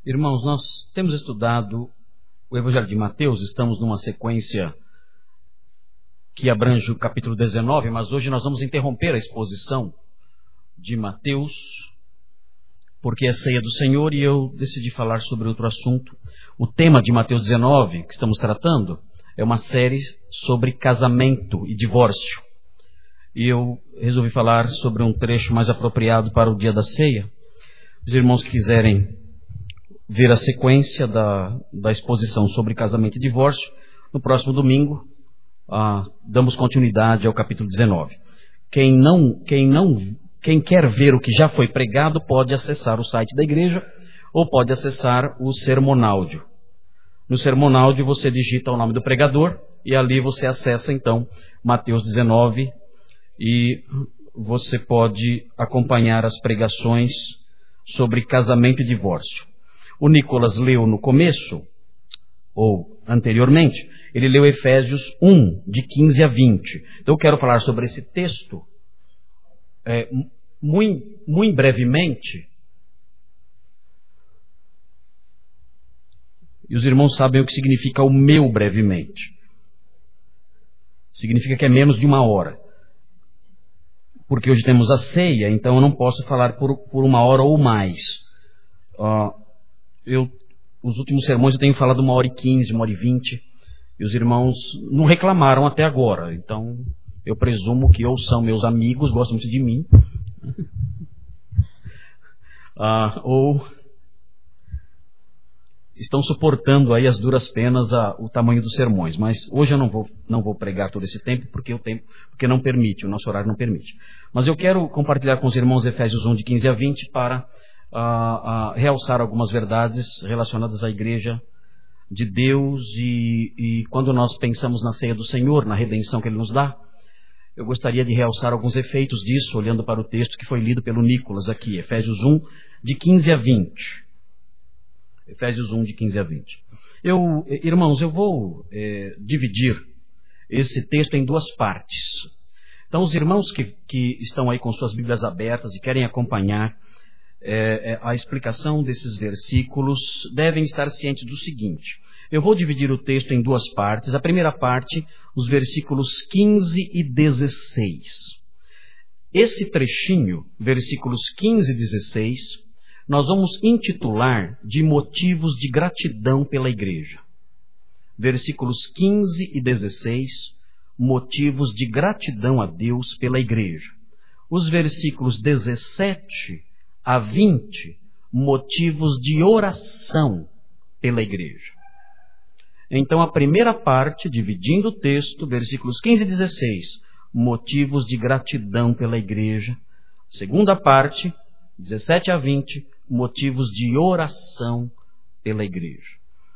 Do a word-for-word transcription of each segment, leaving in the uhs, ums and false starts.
Irmãos, nós temos estudado o Evangelho de Mateus, estamos numa sequência que abrange o capítulo dezenove, mas hoje nós vamos interromper a exposição de Mateus, porque é ceia do Senhor e eu decidi falar sobre outro assunto. O tema de Mateus dezenove, que estamos tratando, é uma série sobre casamento e divórcio. E eu resolvi falar sobre um trecho mais apropriado para o dia da ceia. Os irmãos que quiserem ver a sequência da, da exposição sobre casamento e divórcio, no próximo domingo, ah, damos continuidade ao capítulo dezenove. Quem não, quem não, quem quer ver o que já foi pregado, pode acessar o site da igreja ou pode acessar o Sermonáudio. No Sermonáudio você digita o nome do pregador e ali você acessa então Mateus dezenove e você pode acompanhar as pregações sobre casamento e divórcio. O Nicolas leu no começo, ou anteriormente, ele leu Efésios um, de quinze a vinte. Então eu quero falar sobre esse texto é, muito, muito brevemente. E os irmãos sabem o que significa o meu brevemente. Significa que é menos de uma hora. Porque hoje temos a ceia, então eu não posso falar por, por uma hora ou mais. Uh, eu, os últimos sermões eu tenho falado uma hora e quinze, uma hora e vinte, e os irmãos não reclamaram até agora. Então eu presumo que ou são meus amigos, gostam muito de mim, uh, ou estão suportando aí as duras penas a, o tamanho dos sermões. Mas hoje eu não vou, não vou pregar todo esse tempo, porque o tempo porque não permite, o nosso horário não permite. Mas eu quero compartilhar com os irmãos Efésios um, de quinze a vinte, para uh, uh, realçar algumas verdades relacionadas à igreja de Deus. E, e quando nós pensamos na ceia do Senhor, na redenção que Ele nos dá, eu gostaria de realçar alguns efeitos disso, olhando para o texto que foi lido pelo Nicolas aqui, Efésios um, de quinze a vinte. Efésios um, de quinze a vinte. Eu, irmãos, eu vou é, dividir esse texto em duas partes. Então, os irmãos que, que estão aí com suas Bíblias abertas e querem acompanhar é, é, a explicação desses versículos, devem estar cientes do seguinte. Eu vou dividir o texto em duas partes. A primeira parte, os versículos quinze e dezesseis. Esse trechinho, versículos quinze e dezesseis, nós vamos intitular de motivos de gratidão pela igreja. Versículos quinze e dezesseis, motivos de gratidão a Deus pela igreja. Os versículos dezessete a vinte, motivos de oração pela igreja. Então a primeira parte, dividindo o texto, versículos quinze e dezesseis, motivos de gratidão pela igreja. Segunda parte, dezessete a vinte, motivos de oração pela igreja.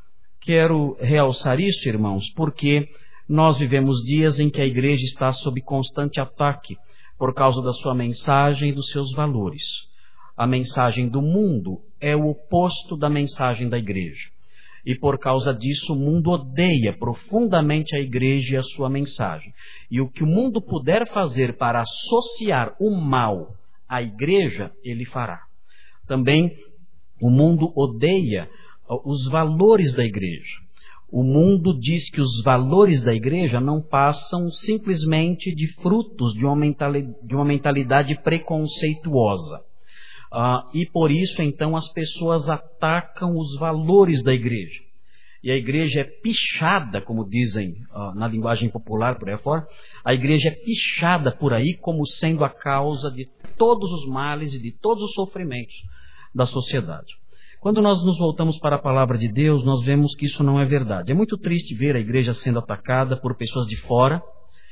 Quero realçar isso, irmãos, porque nós vivemos dias em que a igreja está sob constante ataque por causa da sua mensagem e dos seus valores. A mensagem do mundo é o oposto da mensagem da igreja. E por causa disso o mundo odeia profundamente a igreja e a sua mensagem. E o que o mundo puder fazer para associar o mal à igreja, ele fará. Também o mundo odeia os valores da igreja. O mundo diz que os valores da igreja não passam simplesmente de frutos de uma mentalidade, de uma mentalidade preconceituosa. Ah, e por isso, então, as pessoas atacam os valores da igreja. E a igreja é pichada, como dizem ah, na linguagem popular por aí fora, a igreja é pichada por aí como sendo a causa de todos os males e de todos os sofrimentos da sociedade. Quando nós nos voltamos para a palavra de Deus, nós vemos que isso não é verdade. É muito triste ver a igreja sendo atacada por pessoas de fora.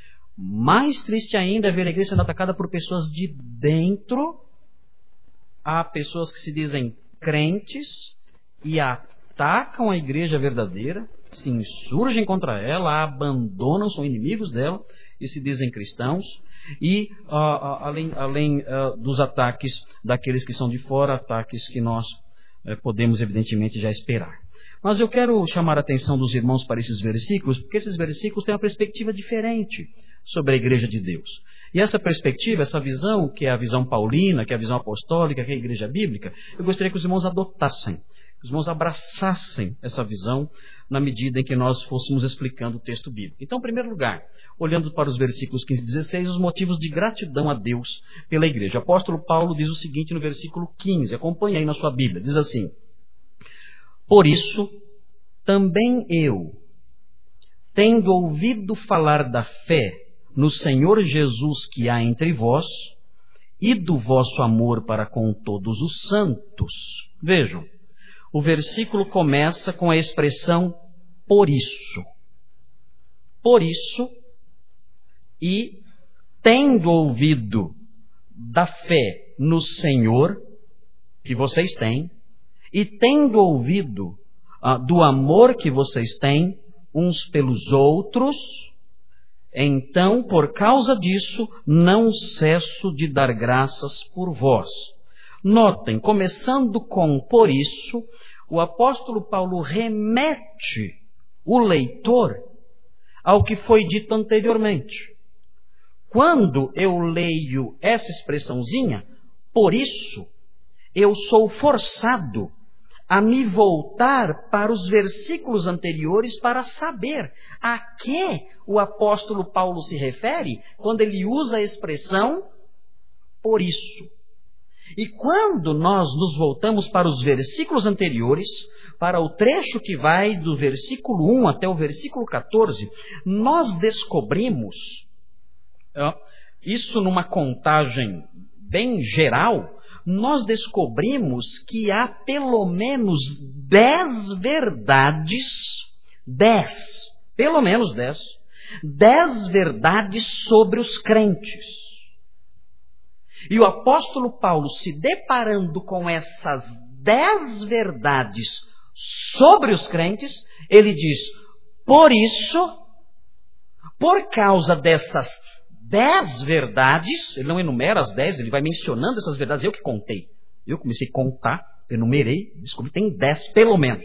Mais triste ainda é ver a igreja sendo atacada por pessoas de dentro. Há pessoas que se dizem crentes e atacam a igreja verdadeira, se insurgem contra ela, a abandonam, são inimigos dela e se dizem cristãos. E uh, uh, além, além uh, dos ataques daqueles que são de fora, ataques que nós uh, podemos evidentemente já esperar. Mas eu quero chamar a atenção dos irmãos para esses versículos, porque esses versículos têm uma perspectiva diferente sobre a igreja de Deus. E essa perspectiva, essa visão, que é a visão paulina, que é a visão apostólica, que é a igreja bíblica, eu gostaria que os irmãos adotassem. que os irmãos abraçassem essa visão na medida em que nós fôssemos explicando o texto bíblico. Então, em primeiro lugar, olhando para os versículos quinze e dezesseis, os motivos de gratidão a Deus pela igreja. O apóstolo Paulo diz o seguinte no versículo quinze, acompanhe aí na sua Bíblia, diz assim: por isso, também eu, tendo ouvido falar da fé no Senhor Jesus que há entre vós, e do vosso amor para com todos os santos. Vejam, o versículo começa com a expressão por isso. Por isso, e tendo ouvido da fé no Senhor que vocês têm, e tendo ouvido ah, do amor que vocês têm uns pelos outros, então, por causa disso, não cesso de dar graças por vós. Notem, começando com por isso, o apóstolo Paulo remete o leitor ao que foi dito anteriormente. Quando eu leio essa expressãozinha, por isso, eu sou forçado a me voltar para os versículos anteriores para saber a que o apóstolo Paulo se refere quando ele usa a expressão por isso. E quando nós nos voltamos para os versículos anteriores, para o trecho que vai do versículo um até o versículo catorze, nós descobrimos, isso numa contagem bem geral, nós descobrimos que há pelo menos dez verdades, dez, pelo menos dez, dez verdades sobre os crentes. E o apóstolo Paulo, se deparando com essas dez verdades sobre os crentes, ele diz, por isso, por causa dessas dez verdades, ele não enumera as dez, ele vai mencionando essas verdades, eu que contei. Eu comecei a contar, enumerei, descobri que tem dez pelo menos.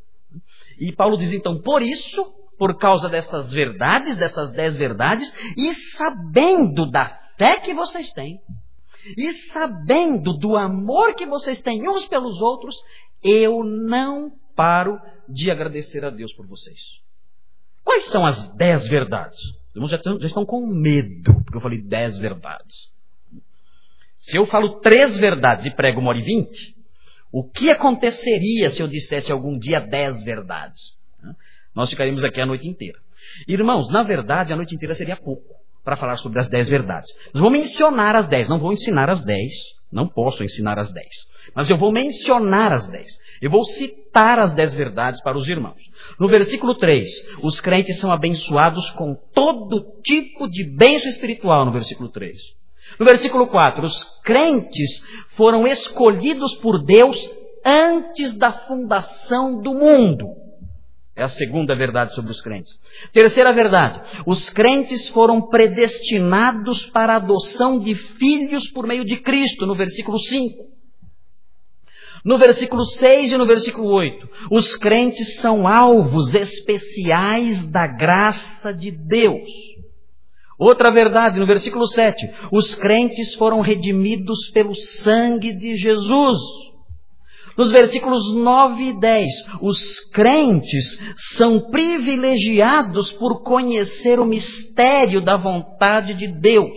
E Paulo diz então, por isso, por causa dessas verdades, dessas dez verdades, e sabendo da fé que vocês têm, e sabendo do amor que vocês têm uns pelos outros, eu não paro de agradecer a Deus por vocês. Quais são as dez verdades? Os irmãos já, já estão com medo, porque eu falei dez verdades. Se eu falo três verdades e prego uma hora e vinte, o que aconteceria se eu dissesse algum dia dez verdades? Nós ficaríamos aqui a noite inteira. Irmãos, na verdade, a noite inteira seria pouco para falar sobre as dez verdades. Mas vou mencionar as dez, não vou ensinar as dez, não posso ensinar as dez. Mas eu vou mencionar as dez. Eu vou citar as dez verdades para os irmãos. No versículo três, os crentes são abençoados com todo tipo de bênção espiritual, no versículo três. No versículo quatro, os crentes foram escolhidos por Deus antes da fundação do mundo. É a segunda verdade sobre os crentes. Terceira verdade, os crentes foram predestinados para a adoção de filhos por meio de Cristo, no versículo cinco. No versículo seis e no versículo oito, os crentes são alvos especiais da graça de Deus. Outra verdade, no versículo sete, os crentes foram redimidos pelo sangue de Jesus. Nos versículos nove e dez, os crentes são privilegiados por conhecer o mistério da vontade de Deus.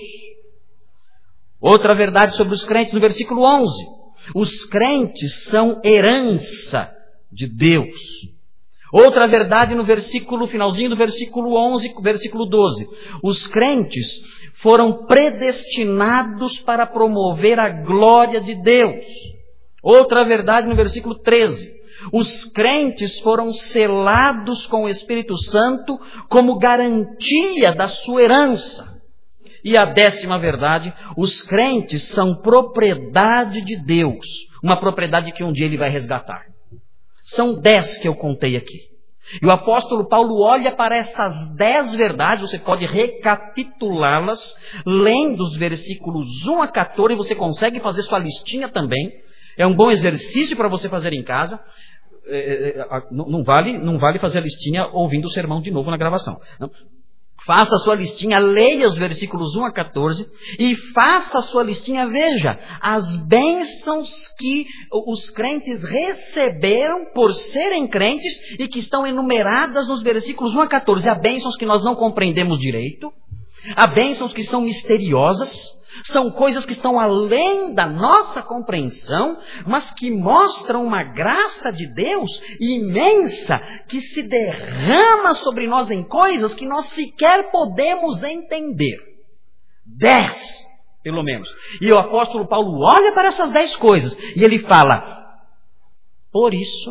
Outra verdade sobre os crentes, no versículo onze, os crentes são herança de Deus. Outra verdade no versículo, finalzinho do versículo onze, versículo doze, os crentes foram predestinados para promover a glória de Deus. Outra verdade no versículo treze. Os crentes foram selados com o Espírito Santo como garantia da sua herança. E a décima verdade, os crentes são propriedade de Deus. Uma propriedade que um dia Ele vai resgatar. São dez que eu contei aqui. E o apóstolo Paulo olha para essas dez verdades, você pode recapitulá-las, lendo os versículos um a quatorze, e você consegue fazer sua listinha também. É um bom exercício para você fazer em casa. É, é, não, não, vale, não vale fazer a listinha ouvindo o sermão de novo na gravação. Não. Faça a sua listinha, leia os versículos um a quatorze e faça a sua listinha, veja, as bênçãos que os crentes receberam por serem crentes e que estão enumeradas nos versículos um a quatorze. Há bênçãos que nós não compreendemos direito, há bênçãos que são misteriosas, são coisas que estão além da nossa compreensão, mas que mostram uma graça de Deus imensa que se derrama sobre nós em coisas que nós sequer podemos entender. Dez, pelo menos. E o apóstolo Paulo olha para essas dez coisas e ele fala: por isso,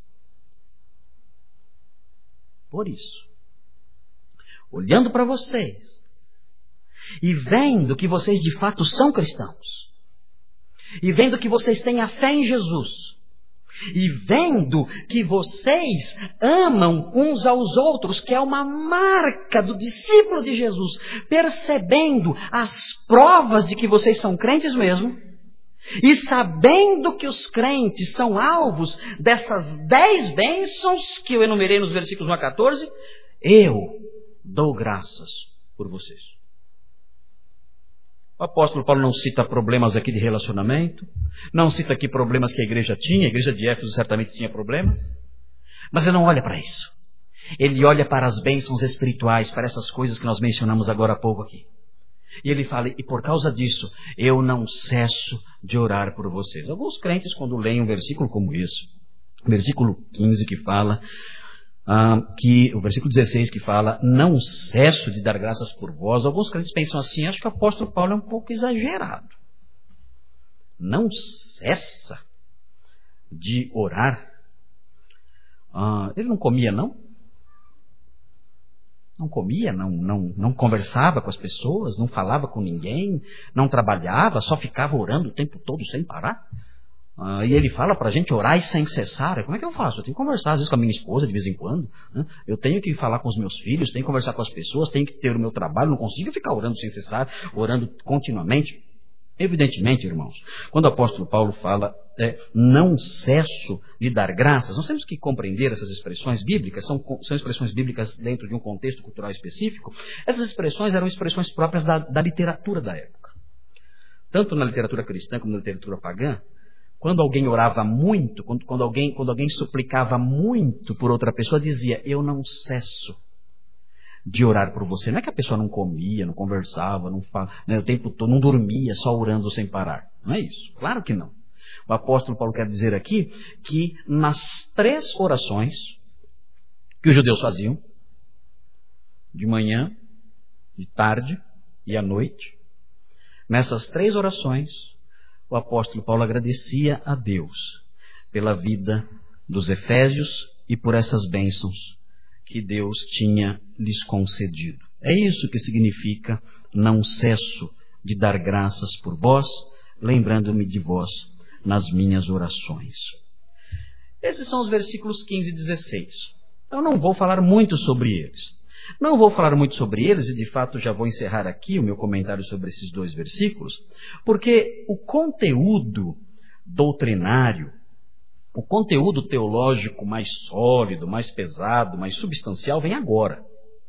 por isso, olhando para vocês, e vendo que vocês de fato são cristãos, e vendo que vocês têm a fé em Jesus, e vendo que vocês amam uns aos outros, que é uma marca do discípulo de Jesus, percebendo as provas de que vocês são crentes mesmo, e sabendo que os crentes são alvos dessas dez bênçãos que eu enumerei nos versículos um a quatorze, eu dou graças por vocês. O apóstolo Paulo não cita problemas aqui de relacionamento, não cita aqui problemas que a igreja tinha, a igreja de Éfeso certamente tinha problemas, mas ele não olha para isso. Ele olha para as bênçãos espirituais, para essas coisas que nós mencionamos agora há pouco aqui. E ele fala: e por causa disso, eu não cesso de orar por vocês. Alguns crentes, quando leem um versículo como esse, versículo quinze que fala... Ah, que o versículo dezesseis que fala: não cesso de dar graças por vós. Alguns crentes pensam assim: acho que o apóstolo Paulo é um pouco exagerado. Não cessa de orar. Ah, ele não comia, não? Não comia, não, não, não conversava com as pessoas, não falava com ninguém, não trabalhava, só ficava orando o tempo todo sem parar. Uh, e ele fala para a gente orar e sem cessar. Como é que eu faço? Eu tenho que conversar às vezes com a minha esposa de vez em quando, né? Eu tenho que falar com os meus filhos, tenho que conversar com as pessoas, tenho que ter o meu trabalho, não consigo ficar orando sem cessar, orando continuamente. Evidentemente, irmãos, quando o apóstolo Paulo fala é, não cesso de dar graças, nós temos que compreender essas expressões bíblicas, são, são expressões bíblicas dentro de um contexto cultural específico. Essas expressões eram expressões próprias da, da literatura da época. Tanto na literatura cristã como na literatura pagã, quando alguém orava muito, quando, quando, alguém, quando alguém suplicava muito por outra pessoa, dizia: eu não cesso de orar por você. Não é que a pessoa não comia, não conversava, não fa... né, o tempo todo, não dormia, só orando sem parar. Não é isso. Claro que não. O apóstolo Paulo quer dizer aqui que nas três orações que os judeus faziam, de manhã, de tarde e à noite, nessas três orações, o apóstolo Paulo agradecia a Deus pela vida dos efésios e por essas bênçãos que Deus tinha lhes concedido. É isso que significa: não cesso de dar graças por vós, lembrando-me de vós nas minhas orações. Esses são os versículos quinze e dezesseis. Eu não vou falar muito sobre eles. Não vou falar muito sobre eles, e de fato já vou encerrar aqui o meu comentário sobre esses dois versículos, porque o conteúdo doutrinário, o conteúdo teológico mais sólido, mais pesado, mais substancial vem agora.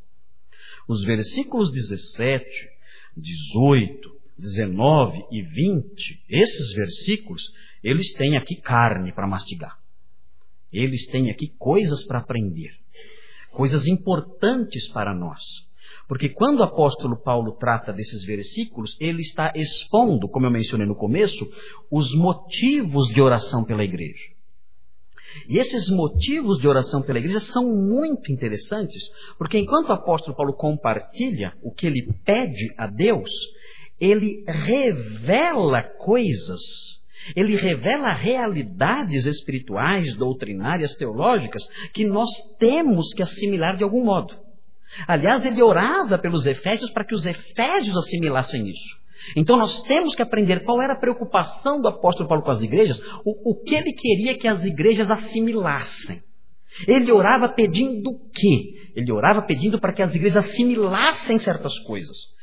Os versículos dezessete, dezoito, dezenove e vinte, esses versículos, eles têm aqui carne para mastigar. Eles têm aqui coisas para aprender. Coisas importantes para nós. Porque quando o apóstolo Paulo trata desses versículos, ele está expondo, como eu mencionei no começo, os motivos de oração pela igreja. E esses motivos de oração pela igreja são muito interessantes, porque enquanto o apóstolo Paulo compartilha o que ele pede a Deus, ele revela coisas, ele revela realidades espirituais, doutrinárias, teológicas, que nós temos que assimilar de algum modo. Aliás, ele orava pelos efésios para que os efésios assimilassem isso. Então nós temos que aprender qual era a preocupação do apóstolo Paulo com as igrejas, o, o que ele queria que as igrejas assimilassem. Ele orava pedindo o quê? Ele orava pedindo para que as igrejas assimilassem certas coisas.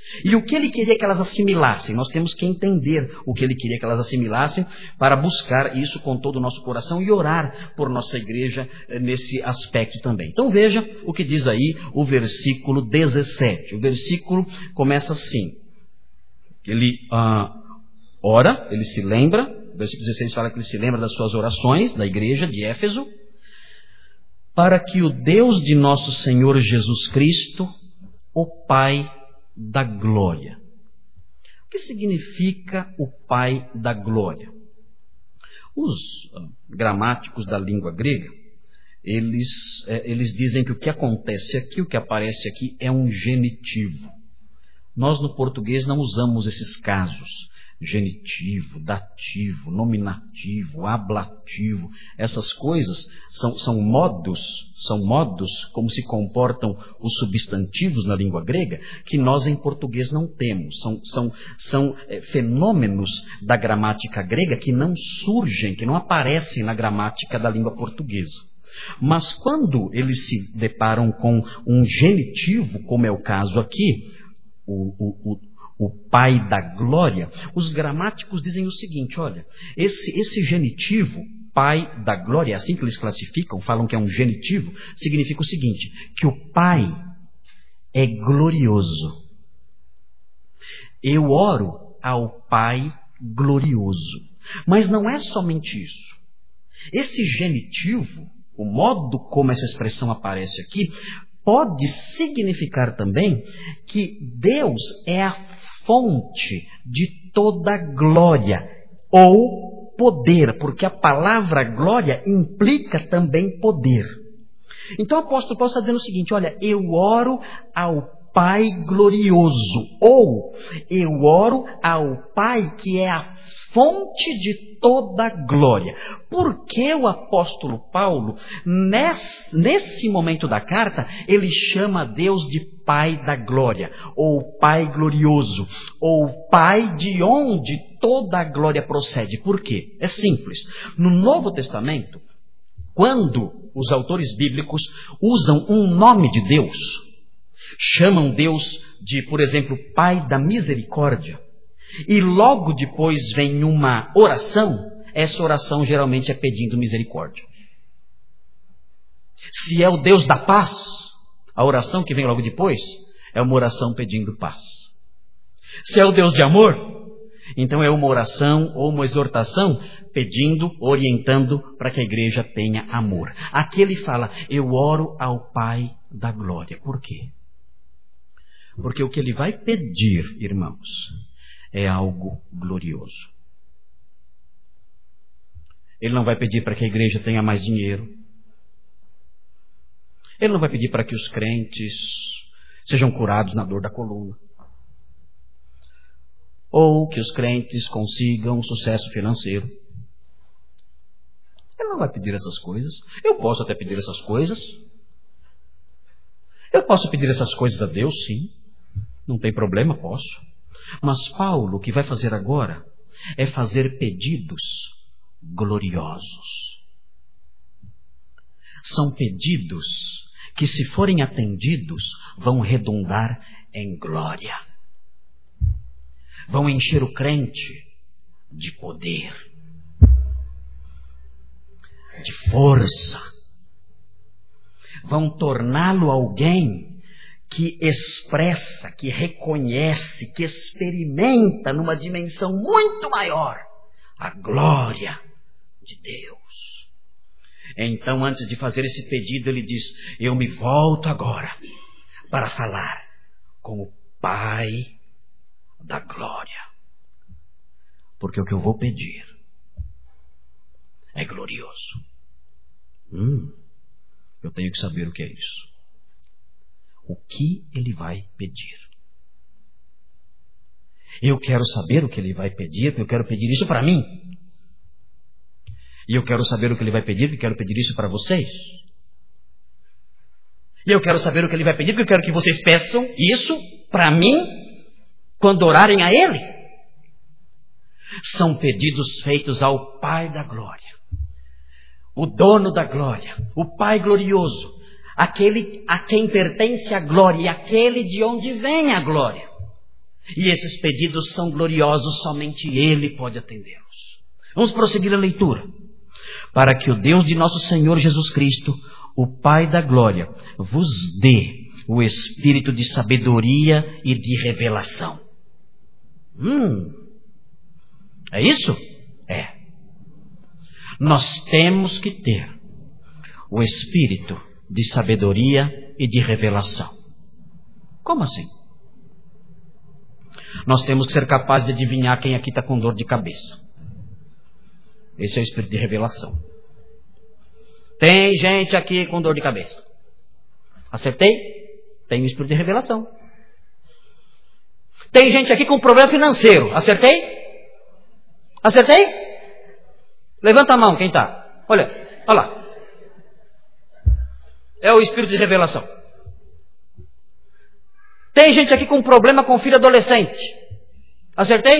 E o que ele queria que elas assimilassem? Nós temos que entender o que ele queria que elas assimilassem para buscar isso com todo o nosso coração e orar por nossa igreja nesse aspecto também. Então veja o que diz aí o versículo dezessete. O versículo começa assim. Ele ah, ora, ele se lembra, o versículo dezesseis fala que ele se lembra das suas orações da igreja de Éfeso, para que o Deus de nosso Senhor Jesus Cristo, o Pai da glória. O que significa o Pai da glória? Os uh, gramáticos da língua grega, eles, eh, eles dizem que o que acontece aqui, o que aparece aqui é um genitivo. Nós no português não usamos esses casos. Genitivo, dativo, nominativo, ablativo, essas coisas são, são modos, são modos como se comportam os substantivos na língua grega, que nós em português não temos. São, são, são é, fenômenos da gramática grega que não surgem, que não aparecem na gramática da língua portuguesa. Mas quando eles se deparam com um genitivo, como é o caso aqui, o, o, o o Pai da glória, os gramáticos dizem o seguinte, olha, esse, esse genitivo, Pai da glória, é assim que eles classificam, falam que é um genitivo, significa o seguinte, que o Pai é glorioso. Eu oro ao Pai glorioso. Mas não é somente isso. Esse genitivo, o modo como essa expressão aparece aqui, pode significar também que Deus é a fonte de toda glória ou poder, porque a palavra glória implica também poder. Então o apóstolo Paulo está dizendo o seguinte, olha, eu oro ao Pai glorioso, ou eu oro ao Pai que é a fonte de toda glória. Por que o apóstolo Paulo, nesse, nesse momento da carta, ele chama Deus de Pai da glória, ou Pai glorioso, ou Pai de onde toda a glória procede? Por quê? É simples. No Novo Testamento, quando os autores bíblicos usam um nome de Deus, chamam Deus de, por exemplo, Pai da misericórdia, e logo depois vem uma oração, essa oração geralmente é pedindo misericórdia. Se é o Deus da paz, a oração que vem logo depois é uma oração pedindo paz. Se é o Deus de amor, então é uma oração ou uma exortação pedindo, orientando para que a igreja tenha amor. Aqui ele fala, eu oro ao Pai da glória. Por quê? Porque o que ele vai pedir, irmãos, é algo glorioso. Ele não vai pedir para que a igreja tenha mais dinheiro. Ele não vai pedir para que os crentes sejam curados na dor da coluna. Ou que os crentes consigam sucesso financeiro. Ele não vai pedir essas coisas. Eu posso até pedir essas coisas. Eu posso pedir essas coisas a Deus, sim. Não tem problema, posso. Mas Paulo, o que vai fazer agora é fazer pedidos gloriosos. São pedidos que, se forem atendidos, vão redundar em glória. Vão encher o crente de poder, de força. Vão torná-lo alguém que expressa, que reconhece, que experimenta numa dimensão muito maior a glória de Deus. Então, antes de fazer esse pedido, ele diz, eu me volto agora para falar com o Pai da glória. Porque o que eu vou pedir é glorioso. Hum, eu tenho que saber o que é isso. O que ele vai pedir? Eu quero saber o que ele vai pedir, porque eu quero pedir isso para mim. E eu quero saber o que ele vai pedir, porque eu quero pedir isso para vocês. E eu quero saber o que ele vai pedir, porque eu quero que vocês peçam isso para mim quando orarem a ele. São pedidos feitos ao Pai da glória, o dono da glória, o Pai glorioso, aquele a quem pertence a glória e aquele de onde vem a glória. E esses pedidos são gloriosos, somente Ele pode atendê-los. Vamos prosseguir a leitura. Para que o Deus de nosso Senhor Jesus Cristo, o Pai da glória, vos dê o espírito de sabedoria e de revelação. Hum, é isso? É. Nós temos que ter o espírito de sabedoria e de revelação. Como assim? Nós temos que ser capazes de adivinhar quem aqui está com dor de cabeça. Esse é o espírito de revelação. Tem gente aqui com dor de cabeça. Acertei? Tem o espírito de revelação. Tem gente aqui com problema financeiro. Acertei? Acertei? Levanta a mão, quem está? Olha, olha lá. É o espírito de revelação. Tem gente aqui com problema com filho adolescente. Acertei?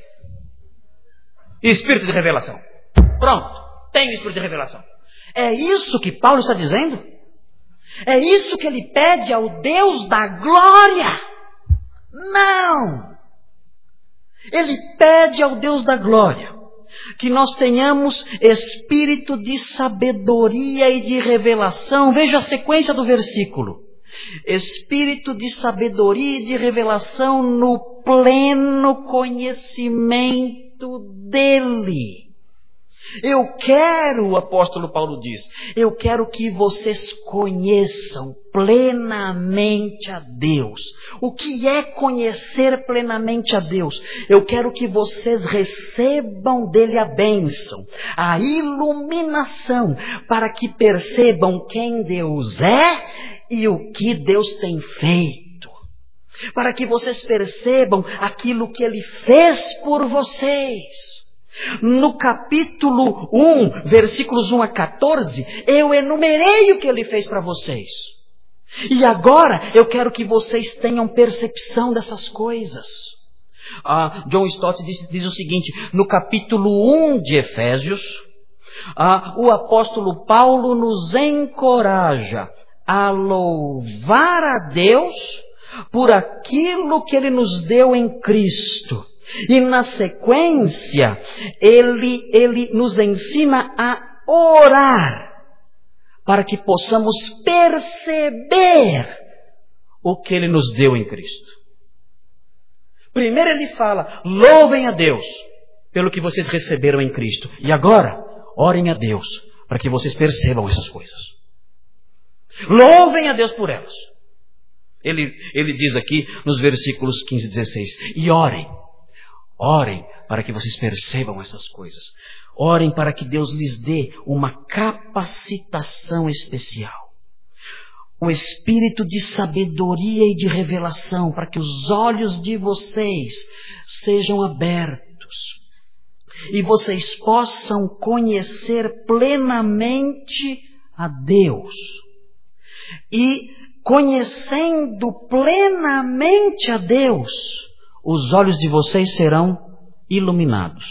Espírito de revelação. Pronto. Tem o espírito de revelação. É isso que Paulo está dizendo? É isso que ele pede ao Deus da glória? Não! Ele pede ao Deus da glória que nós tenhamos espírito de sabedoria e de revelação. Veja a sequência do versículo. Espírito de sabedoria e de revelação no pleno conhecimento dele. Eu quero, o apóstolo Paulo diz, eu quero que vocês conheçam plenamente a Deus. O que é conhecer plenamente a Deus? Eu quero que vocês recebam dele a bênção, a iluminação, para que percebam quem Deus é e o que Deus tem feito. Para que vocês percebam aquilo que ele fez por vocês. No capítulo um, versículos um a quatorze, eu enumerei o que ele fez para vocês. E agora eu quero que vocês tenham percepção dessas coisas. Ah, John Stott diz, diz o seguinte, no capítulo um de Efésios, ah, o apóstolo Paulo nos encoraja a louvar a Deus por aquilo que ele nos deu em Cristo. E na sequência, ele, ele nos ensina a orar para que possamos perceber o que ele nos deu em Cristo. Primeiro ele fala, louvem a Deus pelo que vocês receberam em Cristo. E agora, orem a Deus para que vocês percebam essas coisas. Louvem a Deus por elas. Ele, ele diz aqui nos versículos quinze e dezesseis, e orem. Orem para que vocês percebam essas coisas. Orem para que Deus lhes dê uma capacitação especial. O espírito de sabedoria e de revelação, para que os olhos de vocês sejam abertos. E vocês possam conhecer plenamente a Deus. E conhecendo plenamente a Deus, os olhos de vocês serão iluminados.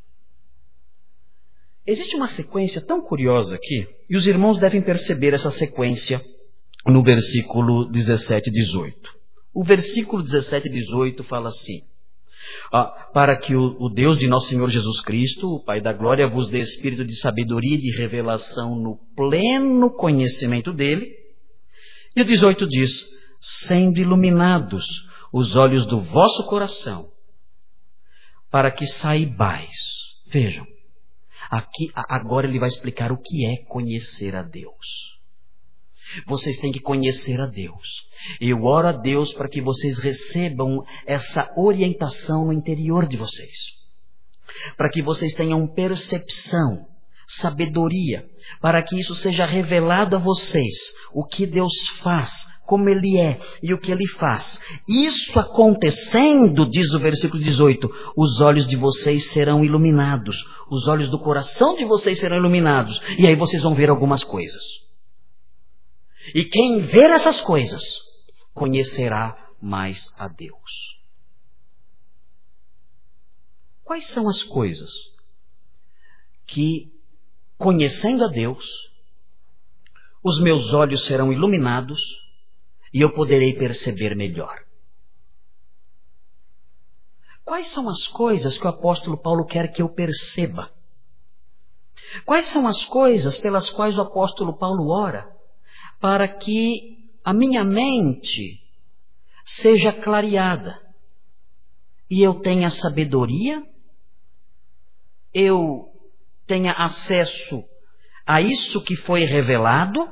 Existe uma sequência tão curiosa aqui, e os irmãos devem perceber essa sequência no versículo dezessete e dezoito. O versículo dezessete e dezoito fala assim, ah, para que o, o Deus de nosso Senhor Jesus Cristo, o Pai da glória, vos dê espírito de sabedoria e de revelação no pleno conhecimento dele. E o dezoito diz, sendo iluminados os olhos do vosso coração, para que saibais. Vejam, aqui agora ele vai explicar o que é conhecer a Deus. Vocês têm que conhecer a Deus. Eu oro a Deus para que vocês recebam essa orientação no interior de vocês. Para que vocês tenham percepção, sabedoria, para que isso seja revelado a vocês, o que Deus faz, como Ele é e o que Ele faz. Isso acontecendo, diz o versículo dezoito, os olhos de vocês serão iluminados, os olhos do coração de vocês serão iluminados, e aí vocês vão ver algumas coisas. E quem ver essas coisas, conhecerá mais a Deus. Quais são as coisas que, conhecendo a Deus, os meus olhos serão iluminados e eu poderei perceber melhor? Quais são as coisas que o apóstolo Paulo quer que eu perceba? Quais são as coisas pelas quais o apóstolo Paulo ora? Para que a minha mente seja clareada e eu tenha sabedoria, eu tenha acesso a isso que foi revelado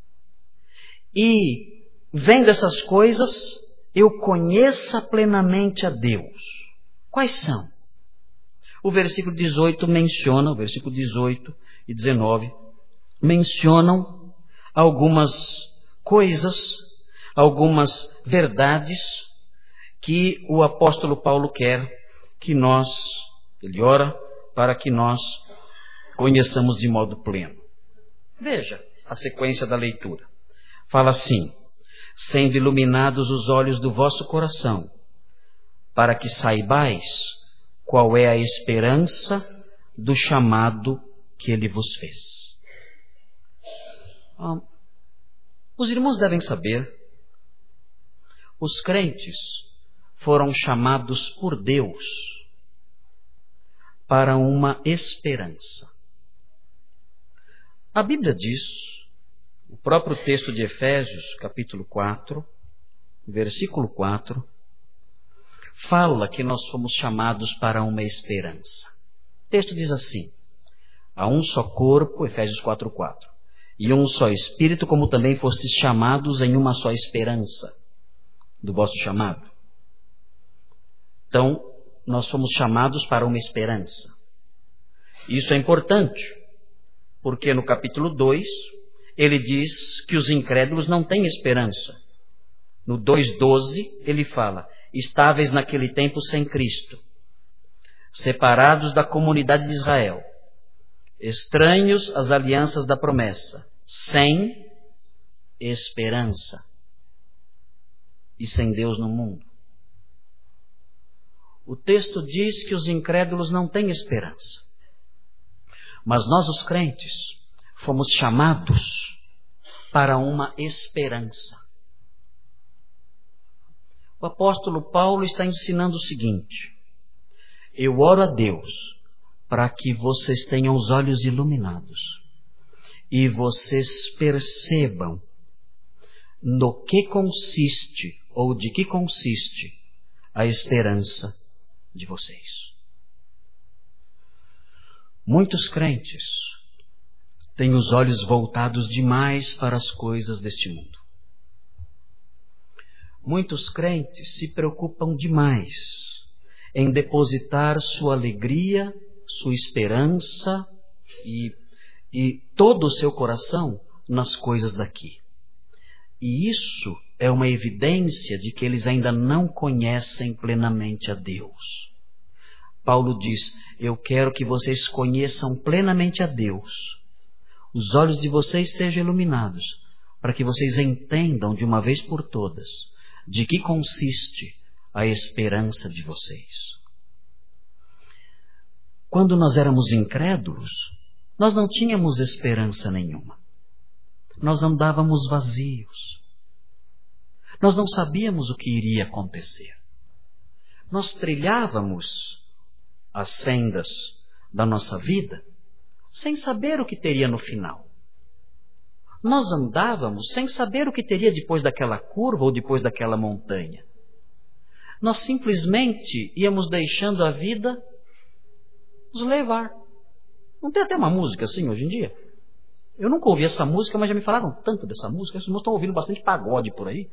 e, vendo essas coisas, eu conheça plenamente a Deus. Quais são? O versículo dezoito menciona, o versículo dezoito e dezenove mencionam algumas coisas, algumas verdades que o apóstolo Paulo quer que nós, ele ora para que nós conheçamos de modo pleno. Veja a sequência da leitura. Fala assim: sendo iluminados os olhos do vosso coração, para que saibais qual é a esperança do chamado que ele vos fez. Ah, os irmãos devem saber, os crentes foram chamados por Deus para uma esperança. A Bíblia diz, o próprio texto de Efésios, capítulo quatro, versículo quatro, fala que nós fomos chamados para uma esperança. O texto diz assim: há um só corpo, Efésios quatro, quatro, e um só Espírito, como também fostes chamados em uma só esperança do vosso chamado. Então, nós fomos chamados para uma esperança. Isso é importante, porque no capítulo dois, ele diz que os incrédulos não têm esperança. No dois, doze, ele fala: estáveis naquele tempo sem Cristo, separados da comunidade de Israel, estranhos às alianças da promessa, sem esperança e sem Deus no mundo. O texto diz que os incrédulos não têm esperança. Mas nós, os crentes, fomos chamados para uma esperança. O apóstolo Paulo está ensinando o seguinte: eu oro a Deus para que vocês tenham os olhos iluminados e vocês percebam no que consiste ou de que consiste a esperança de vocês. Muitos crentes têm os olhos voltados demais para as coisas deste mundo. Muitos crentes se preocupam demais em depositar sua alegria, sua esperança e, e todo o seu coração nas coisas daqui. E isso é uma evidência de que eles ainda não conhecem plenamente a Deus. Paulo diz: eu quero que vocês conheçam plenamente a Deus. Os olhos de vocês sejam iluminados, para que vocês entendam de uma vez por todas de que consiste a esperança de vocês. Quando nós éramos incrédulos, nós não tínhamos esperança nenhuma. Nós andávamos vazios. Nós não sabíamos o que iria acontecer. Nós trilhávamos as sendas da nossa vida sem saber o que teria no final. Nós andávamos sem saber o que teria depois daquela curva ou depois daquela montanha. Nós simplesmente íamos deixando a vida nos levar. Não tem até uma música assim hoje em dia? Eu nunca ouvi essa música, mas já me falaram tanto dessa música. Os irmãos estão ouvindo bastante pagode por aí.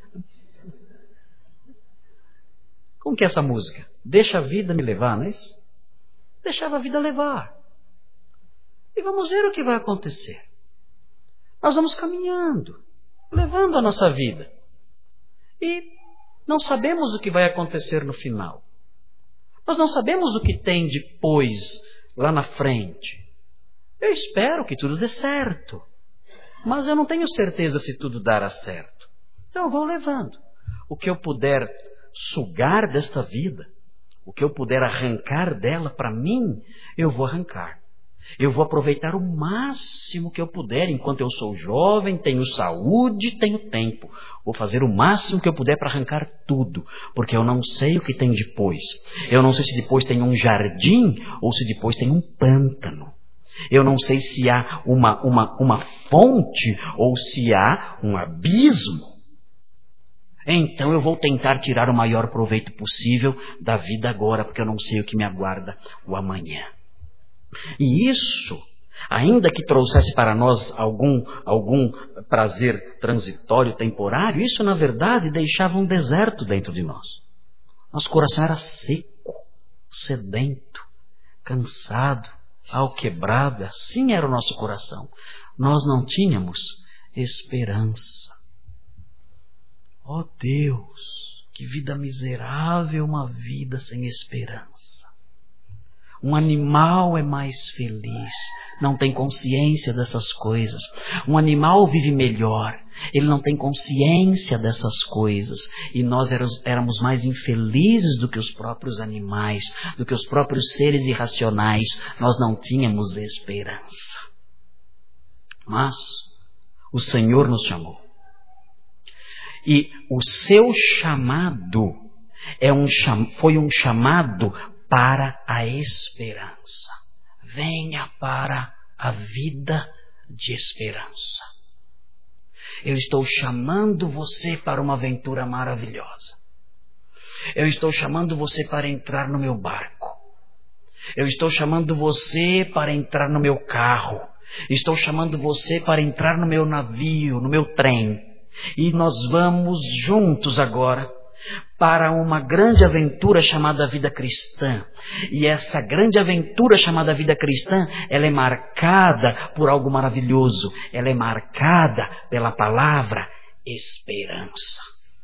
Como que é essa música? Deixa a vida me levar, não é isso? Deixava a vida levar. E vamos ver o que vai acontecer. Nós vamos caminhando, levando a nossa vida. E não sabemos o que vai acontecer no final. Nós não sabemos o que tem depois, lá na frente. Eu espero que tudo dê certo. Mas eu não tenho certeza se tudo dará certo. Então eu vou levando. O que eu puder sugar desta vida, o que eu puder arrancar dela para mim, eu vou arrancar. Eu vou aproveitar o máximo que eu puder, enquanto eu sou jovem, tenho saúde, tenho tempo. Vou fazer o máximo que eu puder para arrancar tudo, porque eu não sei o que tem depois. Eu não sei se depois tem um jardim ou se depois tem um pântano. Eu não sei se há uma, uma, uma fonte ou se há um abismo. Então eu vou tentar tirar o maior proveito possível da vida agora, porque eu não sei o que me aguarda o amanhã. E isso, ainda que trouxesse para nós algum, algum prazer transitório, temporário, isso na verdade deixava um deserto dentro de nós. Nosso coração era seco, sedento, cansado, alquebrado. Assim era o nosso coração. Nós não tínhamos esperança. Oh Deus, que vida miserável, uma vida sem esperança. Um animal é mais feliz, não tem consciência dessas coisas. Um animal vive melhor, ele não tem consciência dessas coisas. E nós éramos mais infelizes do que os próprios animais, do que os próprios seres irracionais. Nós não tínhamos esperança. Mas o Senhor nos chamou. E o seu chamado é um, foi um chamado para a esperança. Venha para a vida de esperança. Eu estou chamando você para uma aventura maravilhosa. Eu estou chamando você para entrar no meu barco. Eu estou chamando você para entrar no meu carro. Estou chamando você para entrar no meu navio, no meu trem. E nós vamos juntos agora para uma grande aventura chamada vida cristã. E essa grande aventura chamada vida cristã, ela é marcada por algo maravilhoso. Ela é marcada pela palavra esperança.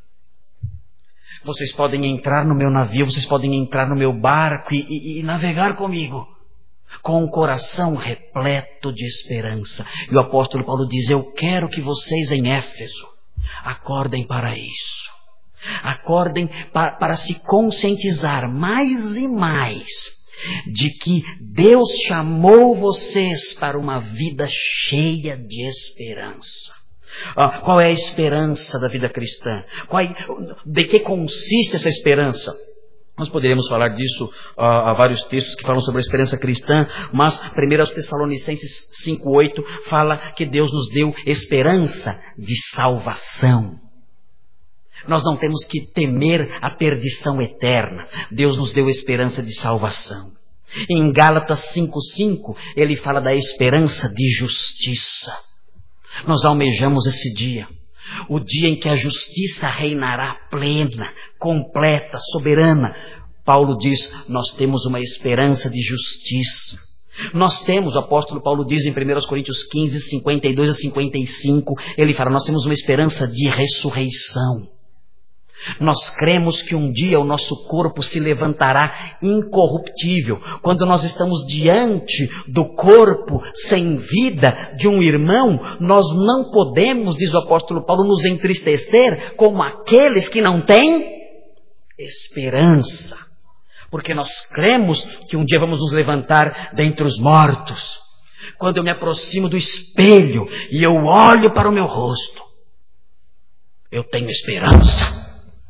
Vocês podem entrar no meu navio, vocês podem entrar no meu barco e, e, e navegar comigo, com um coração repleto de esperança. E o apóstolo Paulo diz: eu quero que vocês em Éfeso acordem para isso. Acordem para, para se conscientizar mais e mais de que Deus chamou vocês para uma vida cheia de esperança. Ah, qual é a esperança da vida cristã? Qual é, de que consiste essa esperança? Nós poderíamos falar disso, uh, há vários textos que falam sobre a esperança cristã, mas primeiro Tessalonicenses cinco oito fala que Deus nos deu esperança de salvação. Nós não temos que temer a perdição eterna. Deus nos deu esperança de salvação. Em Gálatas cinco cinco, ele fala da esperança de justiça. Nós almejamos esse dia. O dia em que a justiça reinará plena, completa, soberana. Paulo diz, nós temos uma esperança de justiça. Nós temos, o apóstolo Paulo diz em primeira Coríntios quinze, cinquenta e dois a cinquenta e cinco, ele fala, nós temos uma esperança de ressurreição. Nós cremos que um dia o nosso corpo se levantará incorruptível. Quando nós estamos diante do corpo sem vida de um irmão, nós não podemos, diz o apóstolo Paulo, nos entristecer como aqueles que não têm esperança. Porque nós cremos que um dia vamos nos levantar dentre os mortos. Quando eu me aproximo do espelho e eu olho para o meu rosto, eu tenho esperança.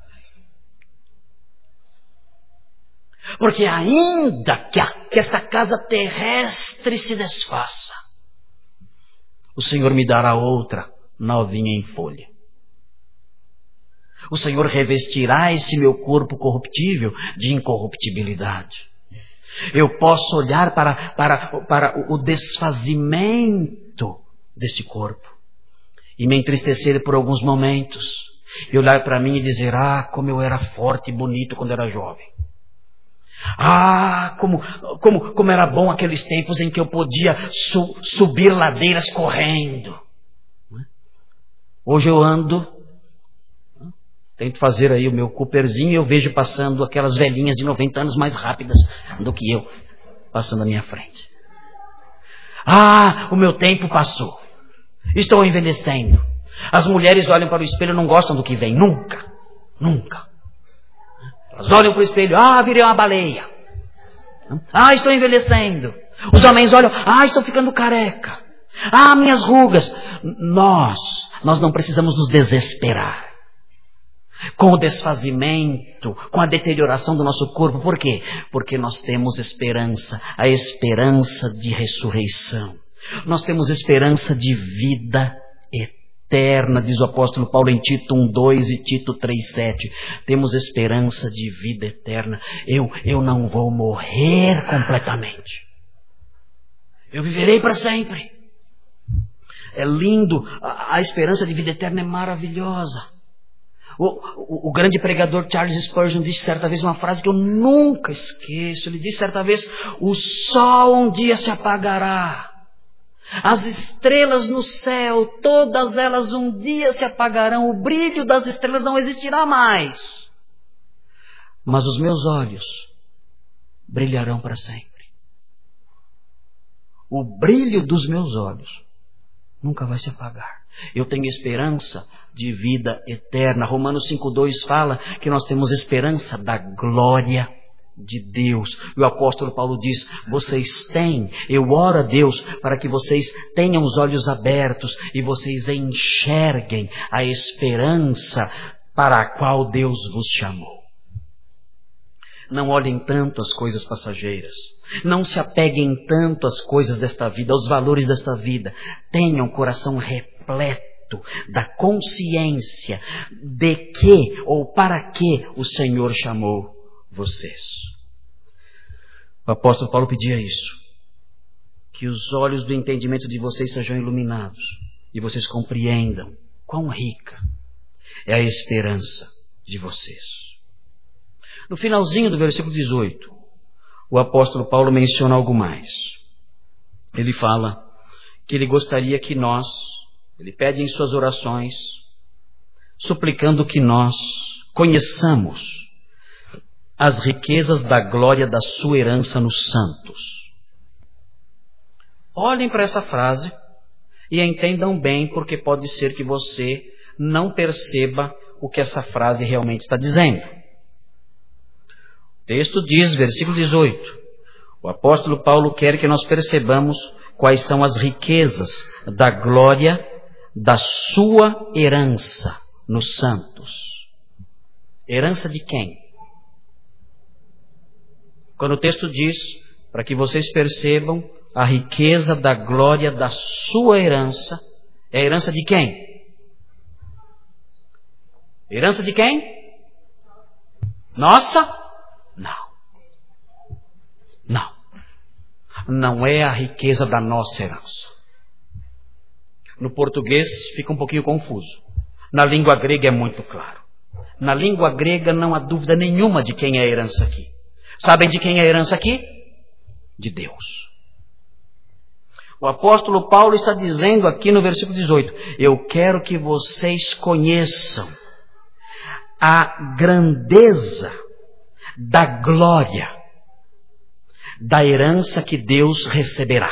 Porque ainda que, a, que essa casa terrestre se desfaça, o Senhor me dará outra novinha em folha. O Senhor revestirá esse meu corpo corruptível de incorruptibilidade. Eu posso olhar para, para, para o desfazimento deste corpo e me entristecer por alguns momentos e olhar para mim e dizer, ah, como eu era forte e bonito quando era jovem. Ah, como, como, como era bom aqueles tempos em que eu podia su, subir ladeiras correndo. Hoje eu ando, tento fazer aí o meu Cooperzinho e eu vejo passando aquelas velhinhas de noventa anos mais rápidas do que eu, passando à minha frente. Ah, o meu tempo passou. Estou envelhecendo. As mulheres olham para o espelho e não gostam do que vem. Nunca, nunca. Elas olham para o espelho, ah, virei uma baleia. Ah, estou envelhecendo. Os homens olham, ah, estou ficando careca. Ah, minhas rugas. Nós, nós não precisamos nos desesperar com o desfazimento, com a deterioração do nosso corpo. Por quê? Porque nós temos esperança, a esperança de ressurreição. Nós temos esperança de vida eterna, diz o apóstolo Paulo em Tito um, dois e Tito três, sete. Temos esperança de vida eterna. Eu, eu não vou morrer completamente. Eu viverei para sempre. É lindo, a, a esperança de vida eterna é maravilhosa. O, o, o grande pregador Charles Spurgeon disse certa vez uma frase que eu nunca esqueço. Ele disse certa vez, o sol um dia se apagará. As estrelas no céu, todas elas um dia se apagarão. O brilho das estrelas não existirá mais. Mas os meus olhos brilharão para sempre. O brilho dos meus olhos nunca vai se apagar. Eu tenho esperança de vida eterna. Romanos cinco, dois fala que nós temos esperança da glória de Deus. E o apóstolo Paulo diz, vocês têm, eu oro a Deus para que vocês tenham os olhos abertos e vocês enxerguem a esperança para a qual Deus vos chamou. Não olhem tanto as coisas passageiras. Não se apeguem tanto às coisas desta vida, aos valores desta vida. Tenham o coração repleto da consciência de que ou para que o Senhor chamou vocês. O apóstolo Paulo pedia isso. Que os olhos do entendimento de vocês sejam iluminados e vocês compreendam quão rica é a esperança de vocês. No finalzinho do versículo dezoito, o apóstolo Paulo menciona algo mais. Ele fala que ele gostaria que nós, ele pede em suas orações, suplicando que nós conheçamos as riquezas da glória da sua herança nos santos. Olhem para essa frase e entendam bem, porque pode ser que você não perceba o que essa frase realmente está dizendo. O texto diz, versículo dezoito, o apóstolo Paulo quer que nós percebamos quais são as riquezas da glória da sua herança nos santos. Herança de quem? Quando o texto diz, para que vocês percebam a riqueza da glória da sua herança, é a herança de quem? Herança de quem? Nossa? Não. Não. Não é a riqueza da nossa herança. No português fica um pouquinho confuso. Na língua grega é muito claro. Na língua grega não há dúvida nenhuma de quem é a herança aqui. Sabem de quem é a herança aqui? De Deus. O apóstolo Paulo está dizendo aqui no versículo dezoito, eu quero que vocês conheçam a grandeza da glória da herança que Deus receberá.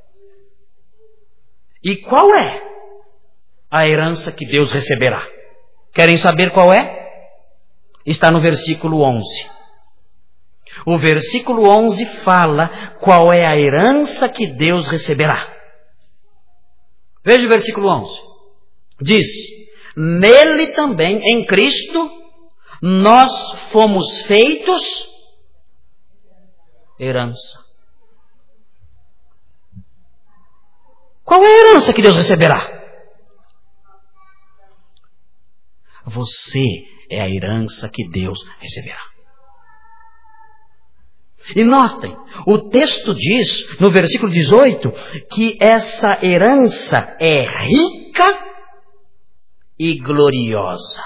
E qual é a herança que Deus receberá? Querem saber qual é? Está no versículo onze. O versículo onze fala qual é a herança que Deus receberá. Veja o versículo onze. Diz, nele também, em Cristo, nós fomos feitos herança. Qual é a herança que Deus receberá? Você é a herança que Deus receberá. E notem, o texto diz, no versículo dezoito, que essa herança é rica e gloriosa.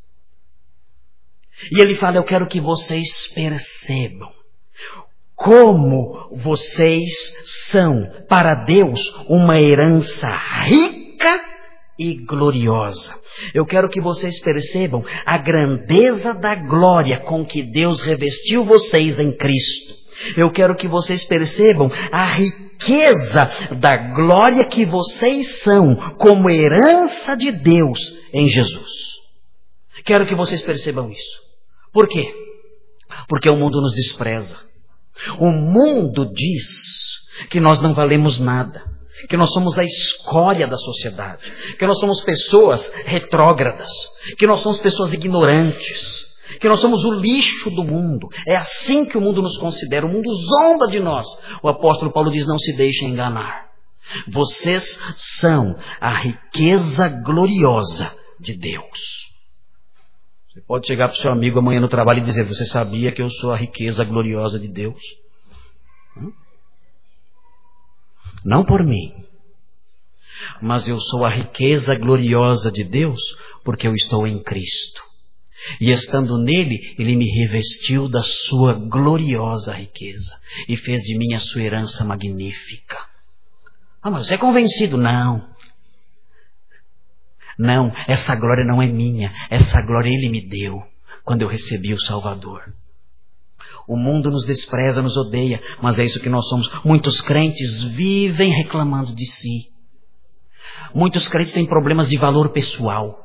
E ele fala, eu quero que vocês percebam como vocês são para Deus uma herança rica e gloriosa. Eu quero que vocês percebam a grandeza da glória com que Deus revestiu vocês em Cristo. Eu quero que vocês percebam a riqueza da glória que vocês são como herança de Deus em Jesus. Quero que vocês percebam isso. Por quê? Porque o mundo nos despreza. O mundo diz que nós não valemos nada, que nós somos a escória da sociedade, que nós somos pessoas retrógradas, que nós somos pessoas ignorantes, que nós somos o lixo do mundo. É assim que o mundo nos considera, o mundo zomba de nós. O apóstolo Paulo diz: não se deixem enganar. Vocês são a riqueza gloriosa de Deus. Você pode chegar para o seu amigo amanhã no trabalho e dizer: você sabia que eu sou a riqueza gloriosa de Deus? Hum? Não por mim, mas eu sou a riqueza gloriosa de Deus porque eu estou em Cristo. E estando nele, ele me revestiu da sua gloriosa riqueza e fez de mim a sua herança magnífica. Ah, mas você é convencido? Não. Não, essa glória não é minha. Essa glória ele me deu quando eu recebi o Salvador. O mundo nos despreza, nos odeia, mas é isso que nós somos. Muitos crentes vivem reclamando de si. Muitos crentes têm problemas de valor pessoal.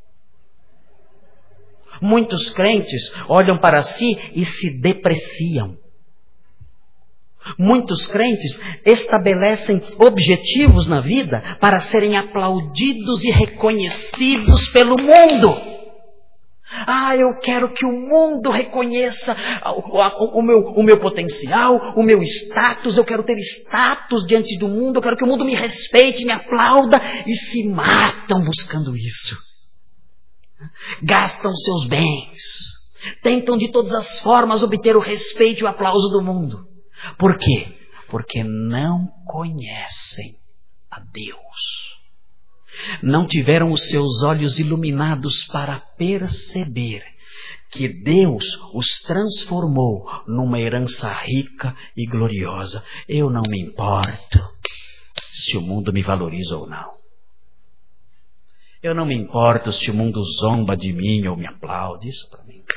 Muitos crentes olham para si e se depreciam. Muitos crentes estabelecem objetivos na vida para serem aplaudidos e reconhecidos pelo mundo. Ah, eu quero que o mundo reconheça o, o, o, meu, o meu potencial, o meu status. Eu quero ter status diante do mundo. Eu quero que o mundo me respeite, me aplauda. E se matam buscando isso. Gastam seus bens. Tentam de todas as formas obter o respeito e o aplauso do mundo. Por quê? Porque não conhecem a Deus. Não tiveram os seus olhos iluminados para perceber que Deus os transformou numa herança rica e gloriosa. Eu não me importo se o mundo me valoriza ou não. Eu não me importo se o mundo zomba de mim ou me aplaude. Isso para mim.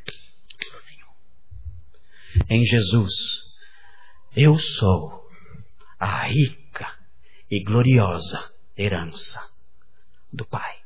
Em Jesus, eu sou a rica e gloriosa herança do Pai.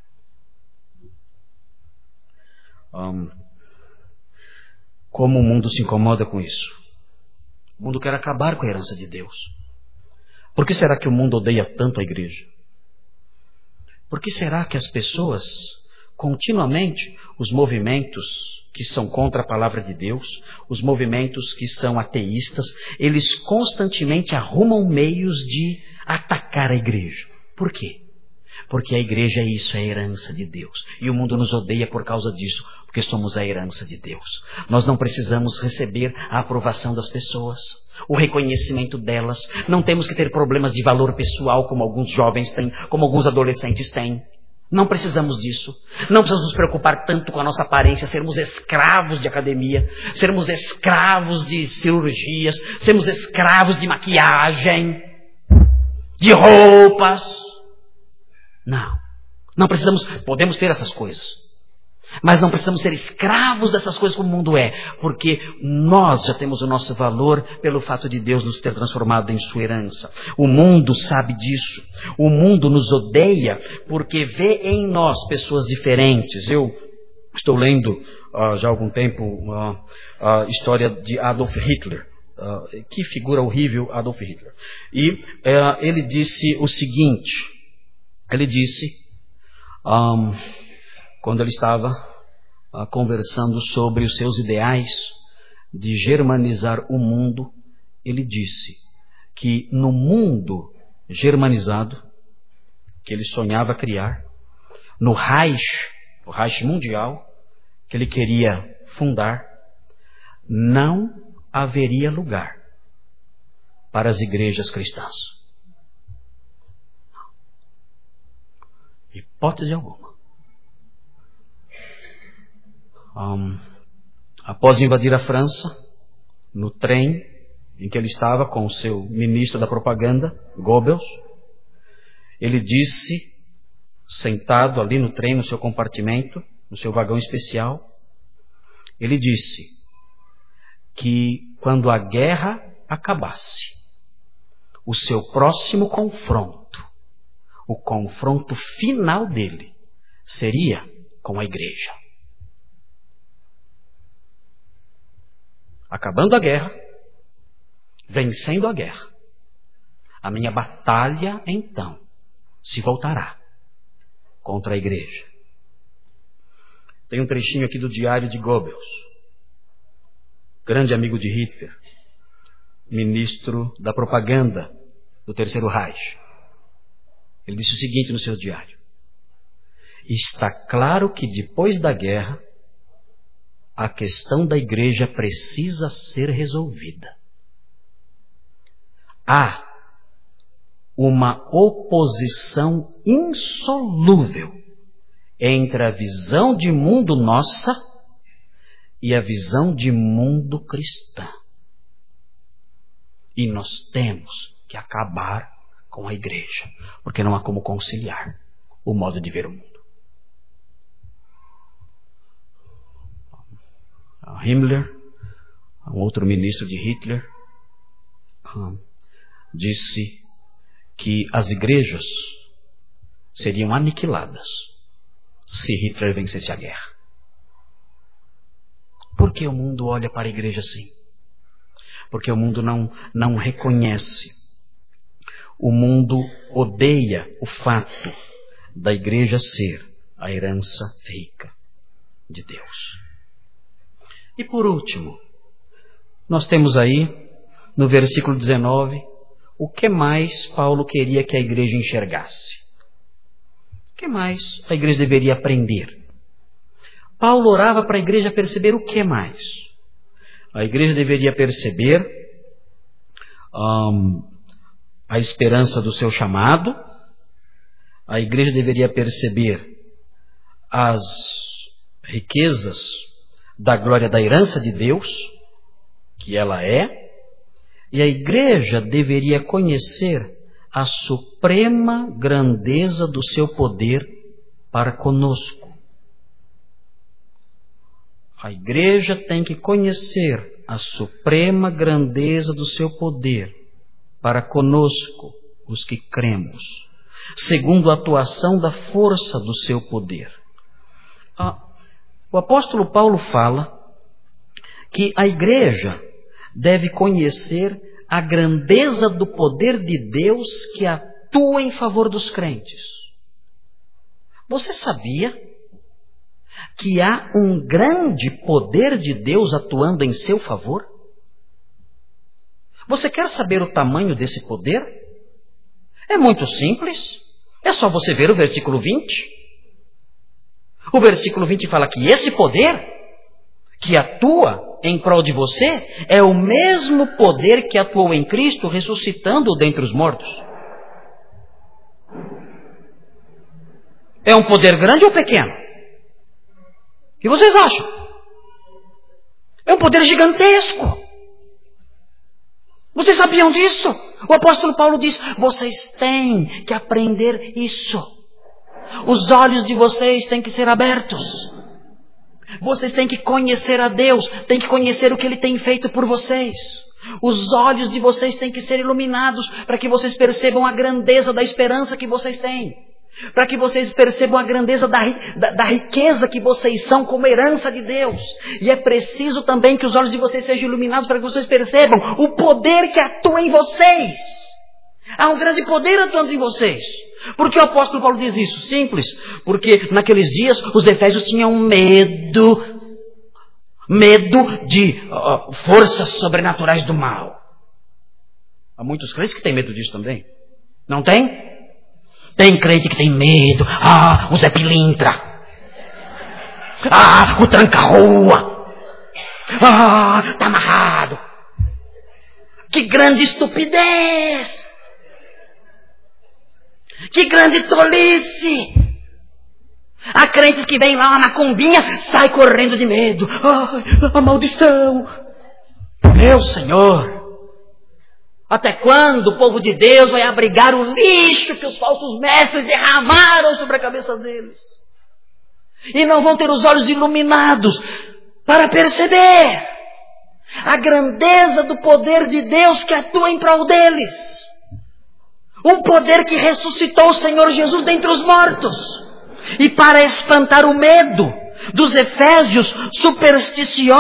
Um, como o mundo se incomoda com isso? O mundo quer acabar com a herança de Deus. Por que será que o mundo odeia tanto a igreja? Por que será que as pessoas, continuamente, os movimentos que são contra a palavra de Deus, os movimentos que são ateístas, eles constantemente arrumam meios de atacar a igreja? Por quê? Porque a igreja é isso, é a herança de Deus. E o mundo nos odeia por causa disso, porque somos a herança de Deus. Nós não precisamos receber a aprovação das pessoas, o reconhecimento delas. Não temos que ter problemas de valor pessoal, como alguns jovens têm, como alguns adolescentes têm. Não precisamos disso. Não precisamos nos preocupar tanto com a nossa aparência, sermos escravos de academia, sermos escravos de cirurgias, sermos escravos de maquiagem, de roupas. Não, não precisamos, podemos ter essas coisas, mas não precisamos ser escravos dessas coisas como o mundo é, porque nós já temos o nosso valor pelo fato de Deus nos ter transformado em sua herança. O mundo sabe disso, o mundo nos odeia porque vê em nós pessoas diferentes. Eu estou lendo uh, já há algum tempo uh, a história de Adolf Hitler. Uh, que figura horrível Adolf Hitler. E uh, ele disse o seguinte. Ele disse, um, quando ele estava uh, conversando sobre os seus ideais de germanizar o mundo, ele disse que no mundo germanizado, que ele sonhava criar, no Reich, o Reich mundial, que ele queria fundar, não haveria lugar para as igrejas cristãs. Hipótese alguma. Um, após invadir a França, no trem em que ele estava com o seu ministro da propaganda, Goebbels, ele disse, sentado ali no trem, no seu compartimento, no seu vagão especial, ele disse que quando a guerra acabasse, o seu próximo confronto, o confronto final dele seria com a igreja. Acabando a guerra, vencendo a guerra, A minha batalha, então, se voltará contra a igreja. Tem um trechinho aqui do diário de Goebbels, grande amigo de Hitler, ministro da propaganda do Terceiro Reich. Ele disse o seguinte no seu diário: está claro que depois da guerra, a questão da igreja precisa ser resolvida. Há uma oposição insolúvel entre a visão de mundo nossa e a visão de mundo cristã. E nós temos que acabar com a igreja, porque não há como conciliar o modo de ver o mundo. Himmler, um outro ministro de Hitler, disse que as igrejas seriam aniquiladas se Hitler vencesse a guerra. Por que o mundo olha para a igreja assim? Porque o mundo não, não reconhece. O mundo odeia o fato da igreja ser a herança rica de Deus. E por último, nós temos aí, no versículo dezenove, o que mais Paulo queria que a igreja enxergasse. O que mais a igreja deveria aprender? Paulo orava para a igreja perceber o que mais? A igreja deveria perceber um, a esperança do seu chamado. A igreja deveria perceber as riquezas da glória da herança de Deus, que ela é. E a igreja deveria conhecer a suprema grandeza do seu poder para conosco. A igreja tem que conhecer a suprema grandeza do seu poder para conosco, os que cremos, segundo a atuação da força do seu poder. Ah, o apóstolo Paulo fala que a igreja deve conhecer a grandeza do poder de Deus que atua em favor dos crentes. Você sabia que há um grande poder de Deus atuando em seu favor? Você quer saber o tamanho desse poder? É muito simples. É só você ver o versículo vinte. O versículo vinte fala que esse poder que atua em prol de você é o mesmo poder que atuou em Cristo, ressuscitando-o dentre os mortos. É um poder grande ou pequeno? O que vocês acham? É um poder gigantesco. Vocês sabiam disso? O apóstolo Paulo diz: vocês têm que aprender isso. Os olhos de vocês têm que ser abertos. Vocês têm que conhecer a Deus, têm que conhecer o que Ele tem feito por vocês. Os olhos de vocês têm que ser iluminados para que vocês percebam a grandeza da esperança que vocês têm. Para que vocês percebam a grandeza da, da, da riqueza que vocês são como herança de Deus. E é preciso também que os olhos de vocês sejam iluminados para que vocês percebam o poder que atua em vocês. Há um grande poder atuando em vocês. Por que o apóstolo Paulo diz isso? Simples. Porque naqueles dias os efésios tinham medo, medo de uh, forças sobrenaturais do mal. Há muitos crentes que têm medo disso também. Não tem? Tem crente que tem medo. Ah, o Zé Pilintra. Ah, o tranca-rua. Ah, está amarrado. Que grande estupidez. Que grande tolice. Há crentes que vêm lá na combinha, sai correndo de medo. Ai, a maldição. Meu Senhor. Até quando o povo de Deus vai abrigar o lixo que os falsos mestres derramaram sobre a cabeça deles? E não vão ter os olhos iluminados para perceber a grandeza do poder de Deus que atua em prol deles. Um poder que ressuscitou o Senhor Jesus dentre os mortos. E para espantar o medo dos efésios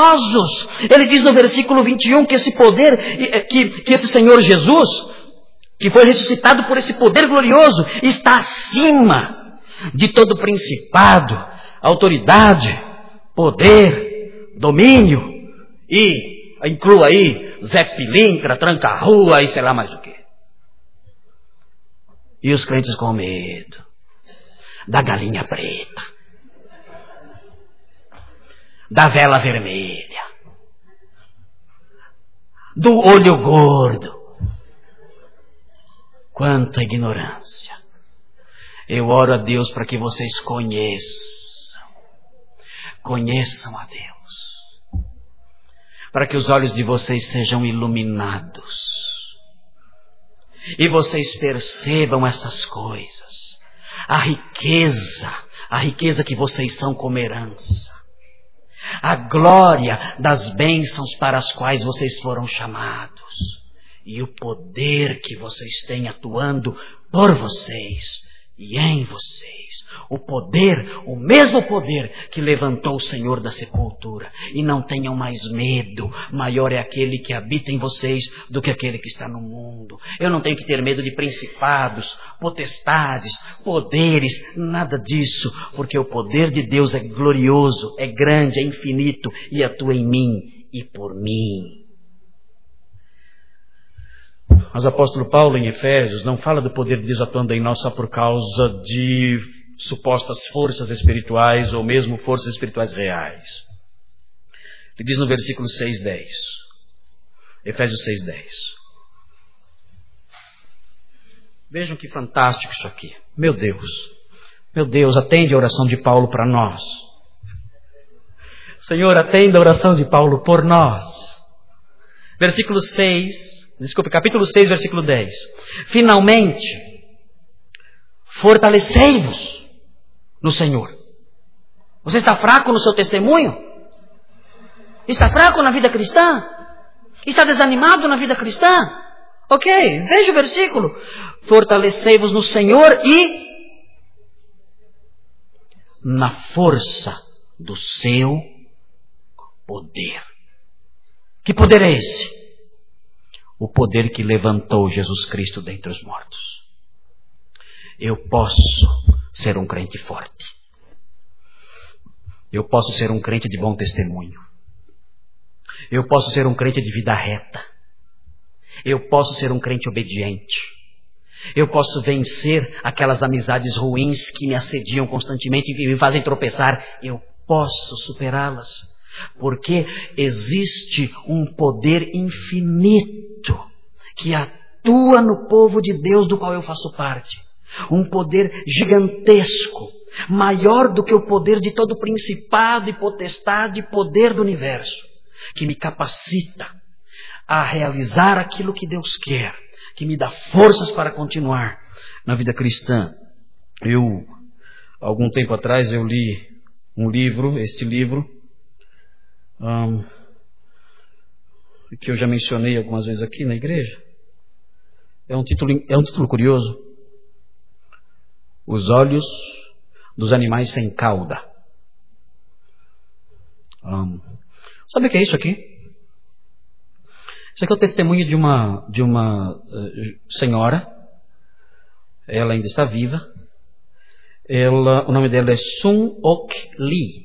supersticiosos, ele diz no versículo vinte e um que esse poder, que, que esse Senhor Jesus que foi ressuscitado por esse poder glorioso, está acima de todo principado, autoridade, poder, domínio, e inclua aí Zé Pilintra, Tranca-Rua e sei lá mais o que. E os crentes com medo da galinha preta, da vela vermelha, do olho gordo. Quanta ignorância. Eu oro a Deus para que vocês conheçam, conheçam a Deus, para que os olhos de vocês sejam iluminados e vocês percebam essas coisas, a riqueza, a riqueza que vocês são como herança, a glória das bênçãos para as quais vocês foram chamados, e o poder que vocês têm atuando por vocês e em vocês. O poder, o mesmo poder que levantou o Senhor da sepultura. E não tenham mais medo, maior é aquele que habita em vocês do que aquele que está no mundo. Eu não tenho que ter medo de principados, potestades, poderes, nada disso, porque o poder de Deus é glorioso, é grande, é infinito e atua em mim e por mim. Mas o apóstolo Paulo em Efésios não fala do poder de Deus atuando em nós só por causa de supostas forças espirituais ou mesmo forças espirituais reais. Ele diz no versículo seis, dez. Efésios seis, dez. Vejam que fantástico isso aqui. Meu Deus. Meu Deus, atende a oração de Paulo para nós. Senhor, atende a oração de Paulo por nós. Versículo seis. Desculpe, capítulo seis, versículo dez. Finalmente, fortalecei-vos no Senhor. Você está fraco no seu testemunho? Está fraco na vida cristã? Está desanimado na vida cristã? Ok, veja o versículo. Fortalecei-vos no Senhor e na força do seu poder. Que poder é esse? O poder que levantou Jesus Cristo dentre os mortos. Eu posso ser um crente forte. Eu posso ser um crente de bom testemunho. Eu posso ser um crente de vida reta. Eu posso ser um crente obediente. Eu posso vencer aquelas amizades ruins que me assediam constantemente e que me fazem tropeçar. Eu posso superá-las. Porque existe um poder infinito que atua no povo de Deus do qual eu faço parte. Um poder gigantesco, maior do que o poder de todo principado e potestade e poder do universo, que me capacita a realizar aquilo que Deus quer, que me dá forças para continuar na vida cristã. Eu, algum tempo atrás, eu li um livro, este livro, Um, que eu já mencionei algumas vezes aqui na igreja. É um título, é um título curioso. Os olhos dos animais sem cauda. Um, sabe o que é isso aqui? Isso aqui é o testemunho de uma, de uma uh, senhora. Ela ainda está viva. Ela, o nome dela é Sun Ok Lee.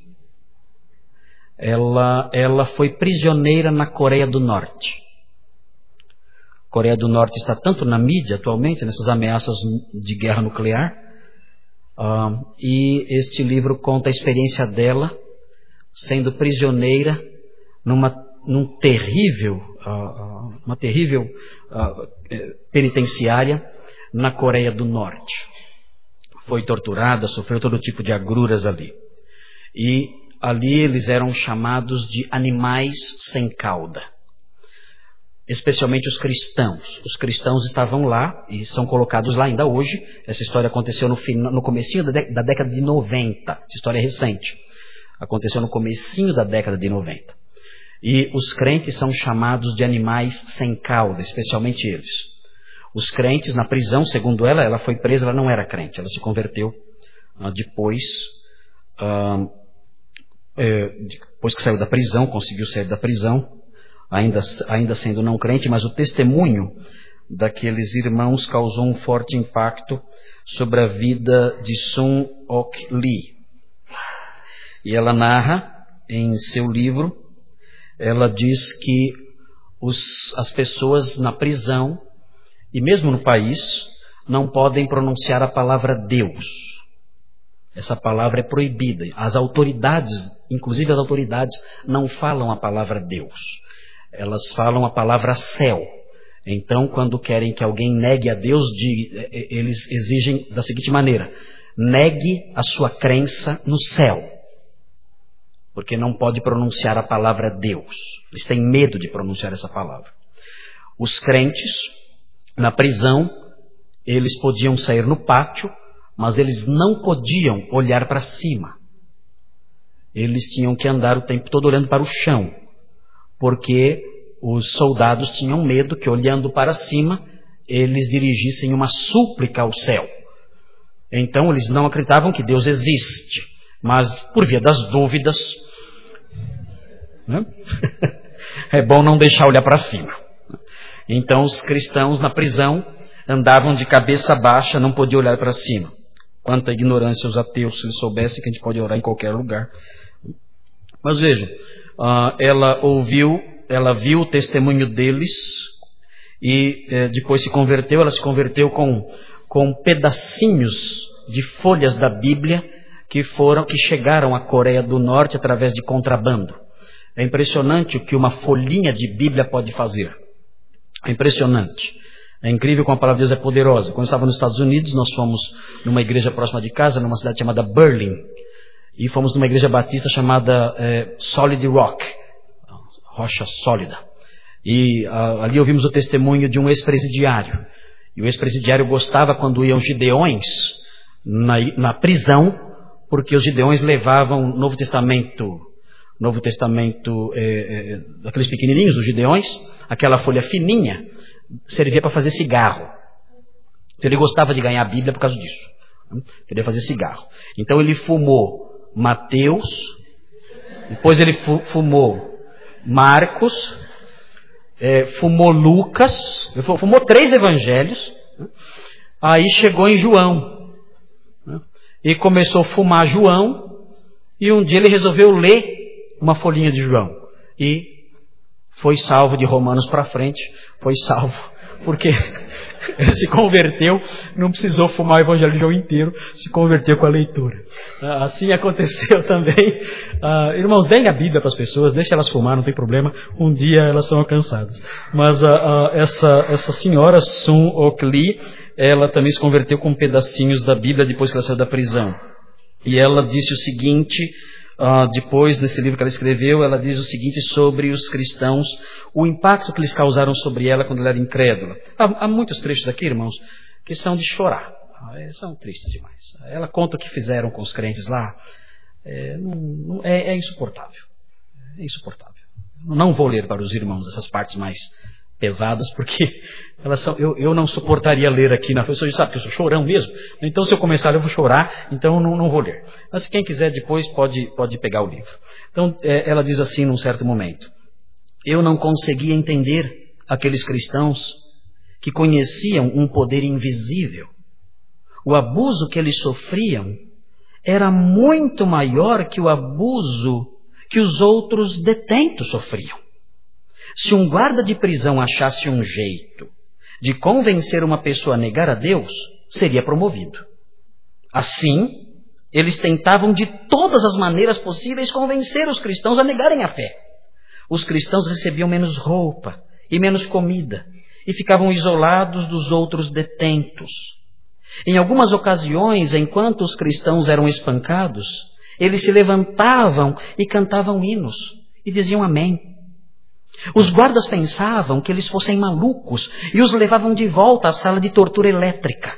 Ela, ela foi prisioneira na Coreia do Norte. A Coreia do Norte está tanto na mídia atualmente, nessas ameaças de guerra nuclear. Uh, e este livro conta a experiência dela sendo prisioneira numa num terrível, uh, uma terrível uh, penitenciária na Coreia do Norte. Foi torturada, sofreu todo tipo de agruras ali. E ali eles eram chamados de animais sem cauda. Especialmente os cristãos. Os cristãos estavam lá e são colocados lá ainda hoje. Essa história aconteceu no, no comecinho da, da década de noventa. Essa história é recente. Aconteceu no comecinho da década de noventa. E os crentes são chamados de animais sem cauda, especialmente eles. Os crentes na prisão, segundo ela, ela foi presa, ela não era crente. Ela se converteu uh, depois... Uh, É, depois que saiu da prisão, conseguiu sair da prisão, ainda, ainda sendo não crente, mas o testemunho daqueles irmãos causou um forte impacto sobre a vida de Sun Ok Lee. E ela narra em seu livro, ela diz que os, as pessoas na prisão e mesmo no país não podem pronunciar a palavra Deus. Essa palavra é proibida. As autoridades, inclusive as autoridades, não falam a palavra Deus. Elas falam a palavra céu. Então, quando querem que alguém negue a Deus, de, eles exigem da seguinte maneira: negue a sua crença no céu. Porque não pode pronunciar a palavra Deus. Eles têm medo de pronunciar essa palavra. Os crentes, na prisão, eles podiam sair no pátio, mas eles não podiam olhar para cima. Eles tinham que andar o tempo todo olhando para o chão, porque os soldados tinham medo que, olhando para cima, eles dirigissem uma súplica ao céu. Então eles não acreditavam que Deus existe, mas por via das dúvidas, né? É bom não deixar olhar para cima. Então os cristãos na prisão andavam de cabeça baixa, não podiam olhar para cima. Quanta ignorância os ateus, se eles soubessem que a gente pode orar em qualquer lugar. Mas vejam, uh, ela ouviu, ela viu o testemunho deles e eh, depois se converteu. Ela se converteu com, com pedacinhos de folhas da Bíblia que foram, que chegaram à Coreia do Norte através de contrabando. É impressionante o que uma folhinha de Bíblia pode fazer. É impressionante. É incrível como a palavra de Deus é poderosa. Quando eu estava nos Estados Unidos, nós fomos numa igreja próxima de casa, numa cidade chamada Berlin. E fomos numa igreja batista chamada é, Solid Rock, rocha sólida. E a, ali ouvimos o testemunho de um ex-presidiário. E o ex-presidiário gostava quando iam gideões na, na prisão, porque os gideões levavam o Novo Testamento, Novo Testamento, é, é, aqueles pequenininhos dos gideões, aquela folha fininha, servia para fazer cigarro. Então ele gostava de ganhar a Bíblia por causa disso. Queria fazer cigarro. Então ele fumou Mateus, depois ele fumou Marcos, é, fumou Lucas, fumou três evangelhos, aí chegou em João, e começou a fumar João, e um dia ele resolveu ler uma folhinha de João, e foi salvo de Romanos para frente, foi salvo, porque ele se converteu, não precisou fumar o evangelho de João inteiro, se converteu com a leitura. Assim aconteceu também. Uh, irmãos, deem a Bíblia para as pessoas, deixem elas fumar, não tem problema, um dia elas são alcançadas. Mas uh, uh, essa, essa senhora Sun Ok Lee, ela também se converteu com pedacinhos da Bíblia depois que ela saiu da prisão. E ela disse o seguinte... Uh, depois, nesse livro que ela escreveu, ela diz o seguinte sobre os cristãos, o impacto que eles causaram sobre ela quando ela era incrédula. Há, há muitos trechos aqui, irmãos, que são de chorar. Ah, são tristes demais. Ela conta o que fizeram com os crentes lá. É, não, não, é, é insuportável. É insuportável. Não vou ler para os irmãos essas partes mais pesadas, porque elas são, eu, eu não suportaria ler aqui na frente. Você sabe que eu sou chorão mesmo, então se eu começar eu vou chorar, então não, não vou ler. Mas quem quiser depois pode, pode pegar o livro. Então é, ela diz assim num certo momento: eu não conseguia entender aqueles cristãos que conheciam um poder invisível. O abuso que eles sofriam era muito maior que o abuso que os outros detentos sofriam. Se um guarda de prisão achasse um jeito de convencer uma pessoa a negar a Deus, seria promovido. Assim, eles tentavam de todas as maneiras possíveis convencer os cristãos a negarem a fé. Os cristãos recebiam menos roupa e menos comida e ficavam isolados dos outros detentos. Em algumas ocasiões, enquanto os cristãos eram espancados, eles se levantavam e cantavam hinos e diziam amém. Os guardas pensavam que eles fossem malucos e os levavam de volta à sala de tortura elétrica.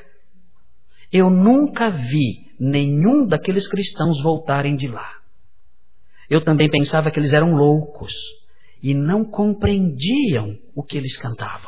Eu nunca vi nenhum daqueles cristãos voltarem de lá. Eu também pensava que eles eram loucos e não compreendiam o que eles cantavam.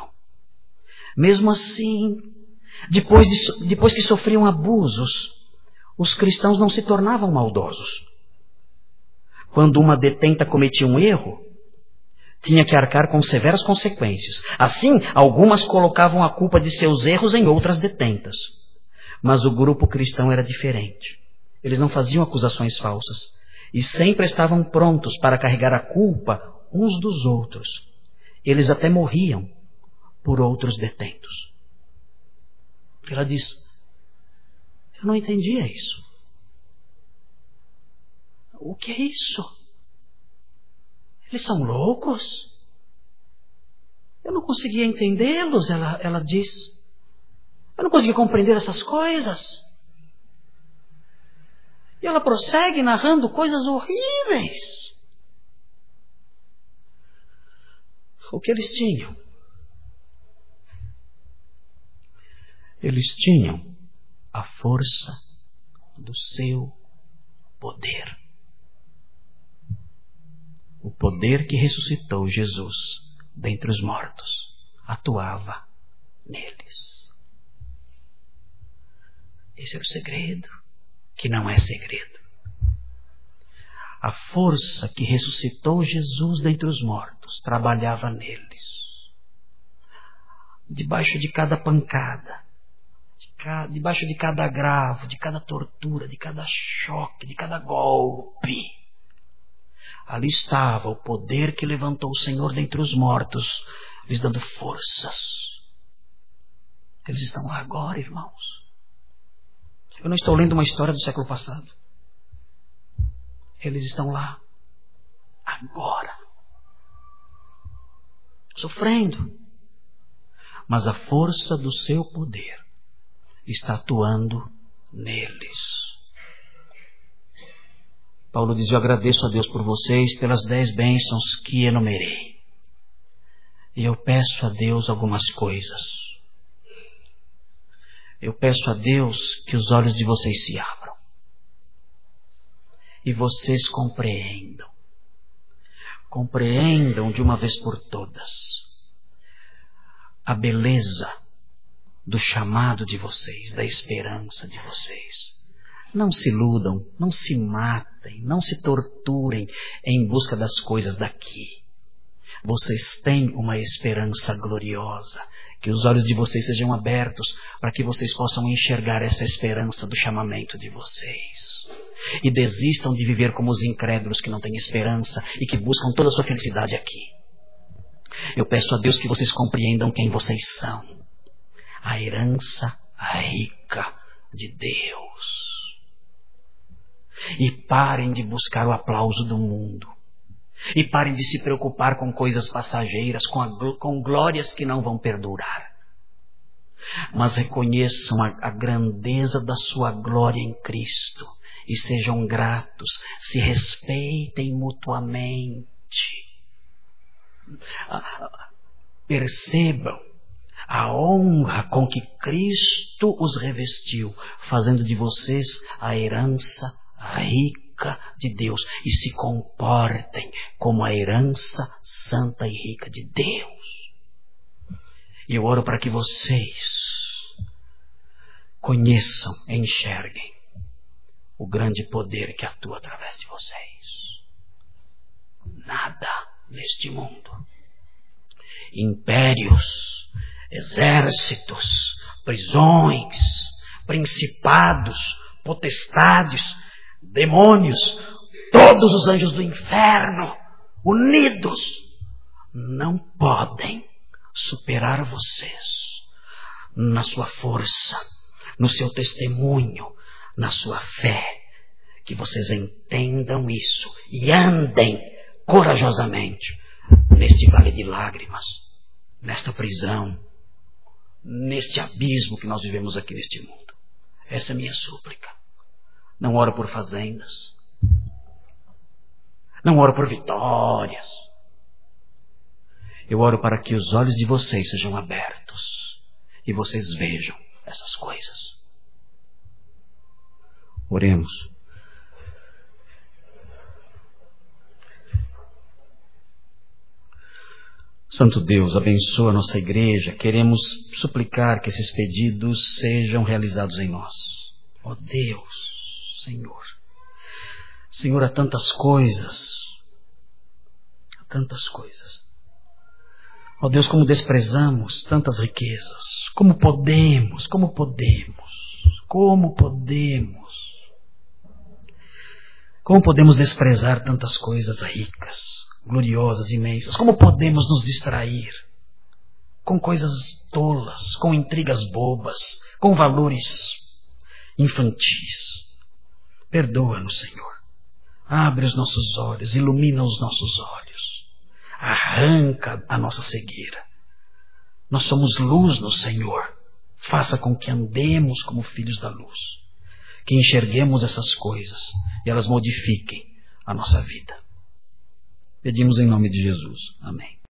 Mesmo assim, depois, de, depois que sofriam abusos, os cristãos não se tornavam maldosos. Quando uma detenta cometia um erro, tinha que arcar com severas consequências. Assim, algumas colocavam a culpa de seus erros em outras detentas. Mas o grupo cristão era diferente. Eles não faziam acusações falsas e sempre estavam prontos para carregar a culpa uns dos outros. Eles até morriam por outros detentos. Ela diz, eu não entendia isso. O que é isso? Eles são loucos? Eu não conseguia entendê-los, ela, ela diz. Eu não conseguia compreender essas coisas. E ela prossegue narrando coisas horríveis. O que eles tinham? Eles tinham a força do seu poder. O poder que ressuscitou Jesus dentre os mortos atuava neles. Esse é o segredo, que não é segredo. A força que ressuscitou Jesus dentre os mortos trabalhava neles. Debaixo de cada pancada, de cada, debaixo de cada agravo, de cada tortura, de cada choque, de cada golpe, ali estava o poder que levantou o Senhor dentre os mortos, lhes dando forças. Eles estão lá agora, irmãos. Eu não estou lendo uma história do século passado. Eles estão lá agora, sofrendo. Mas a força do seu poder está atuando neles. Paulo diz, eu agradeço a Deus por vocês, pelas dez bênçãos que enumerei. E eu peço a Deus algumas coisas. Eu peço a Deus que os olhos de vocês se abram. E vocês compreendam. Compreendam de uma vez por todas a beleza do chamado de vocês, da esperança de vocês. Não se iludam, não se matem, não se torturem em busca das coisas daqui. Vocês têm uma esperança gloriosa. Que os olhos de vocês sejam abertos para que vocês possam enxergar essa esperança do chamamento de vocês. E desistam de viver como os incrédulos que não têm esperança e que buscam toda a sua felicidade aqui. Eu peço a Deus que vocês compreendam quem vocês são. A herança rica de Deus. E parem de buscar o aplauso do mundo. E parem de se preocupar com coisas passageiras, com, a, com glórias que não vão perdurar. Mas reconheçam a, a grandeza da sua glória em Cristo. E sejam gratos, se respeitem mutuamente. Percebam a honra com que Cristo os revestiu, fazendo de vocês a herança rica de Deus, e se comportem como a herança santa e rica de Deus. E eu oro para que vocês conheçam e enxerguem o grande poder que atua através de vocês. Nada neste mundo, impérios, exércitos, prisões, principados, potestades, demônios, todos os anjos do inferno, unidos, não podem superar vocês na sua força, no seu testemunho, na sua fé. Que vocês entendam isso e andem corajosamente neste vale de lágrimas, nesta prisão, neste abismo que nós vivemos aqui neste mundo. Essa é a minha súplica. Não oro por fazendas. Não oro por vitórias. Eu oro para que os olhos de vocês sejam abertos e vocês vejam essas coisas. Oremos. Santo Deus, abençoa a nossa igreja. Queremos suplicar que esses pedidos sejam realizados em nós. Ó Deus, Senhor. Senhor, há tantas coisas, há tantas coisas Ó Deus, como desprezamos tantas riquezas. Como podemos, como podemos, como podemos. Como podemos desprezar tantas coisas ricas, gloriosas, imensas? Como podemos nos distrair com coisas tolas, com intrigas bobas, com valores infantis? Perdoa-nos, Senhor. Abre os nossos olhos, ilumina os nossos olhos. Arranca a nossa cegueira. Nós somos luz no Senhor. Faça com que andemos como filhos da luz. Que enxerguemos essas coisas e elas modifiquem a nossa vida. Pedimos em nome de Jesus. Amém.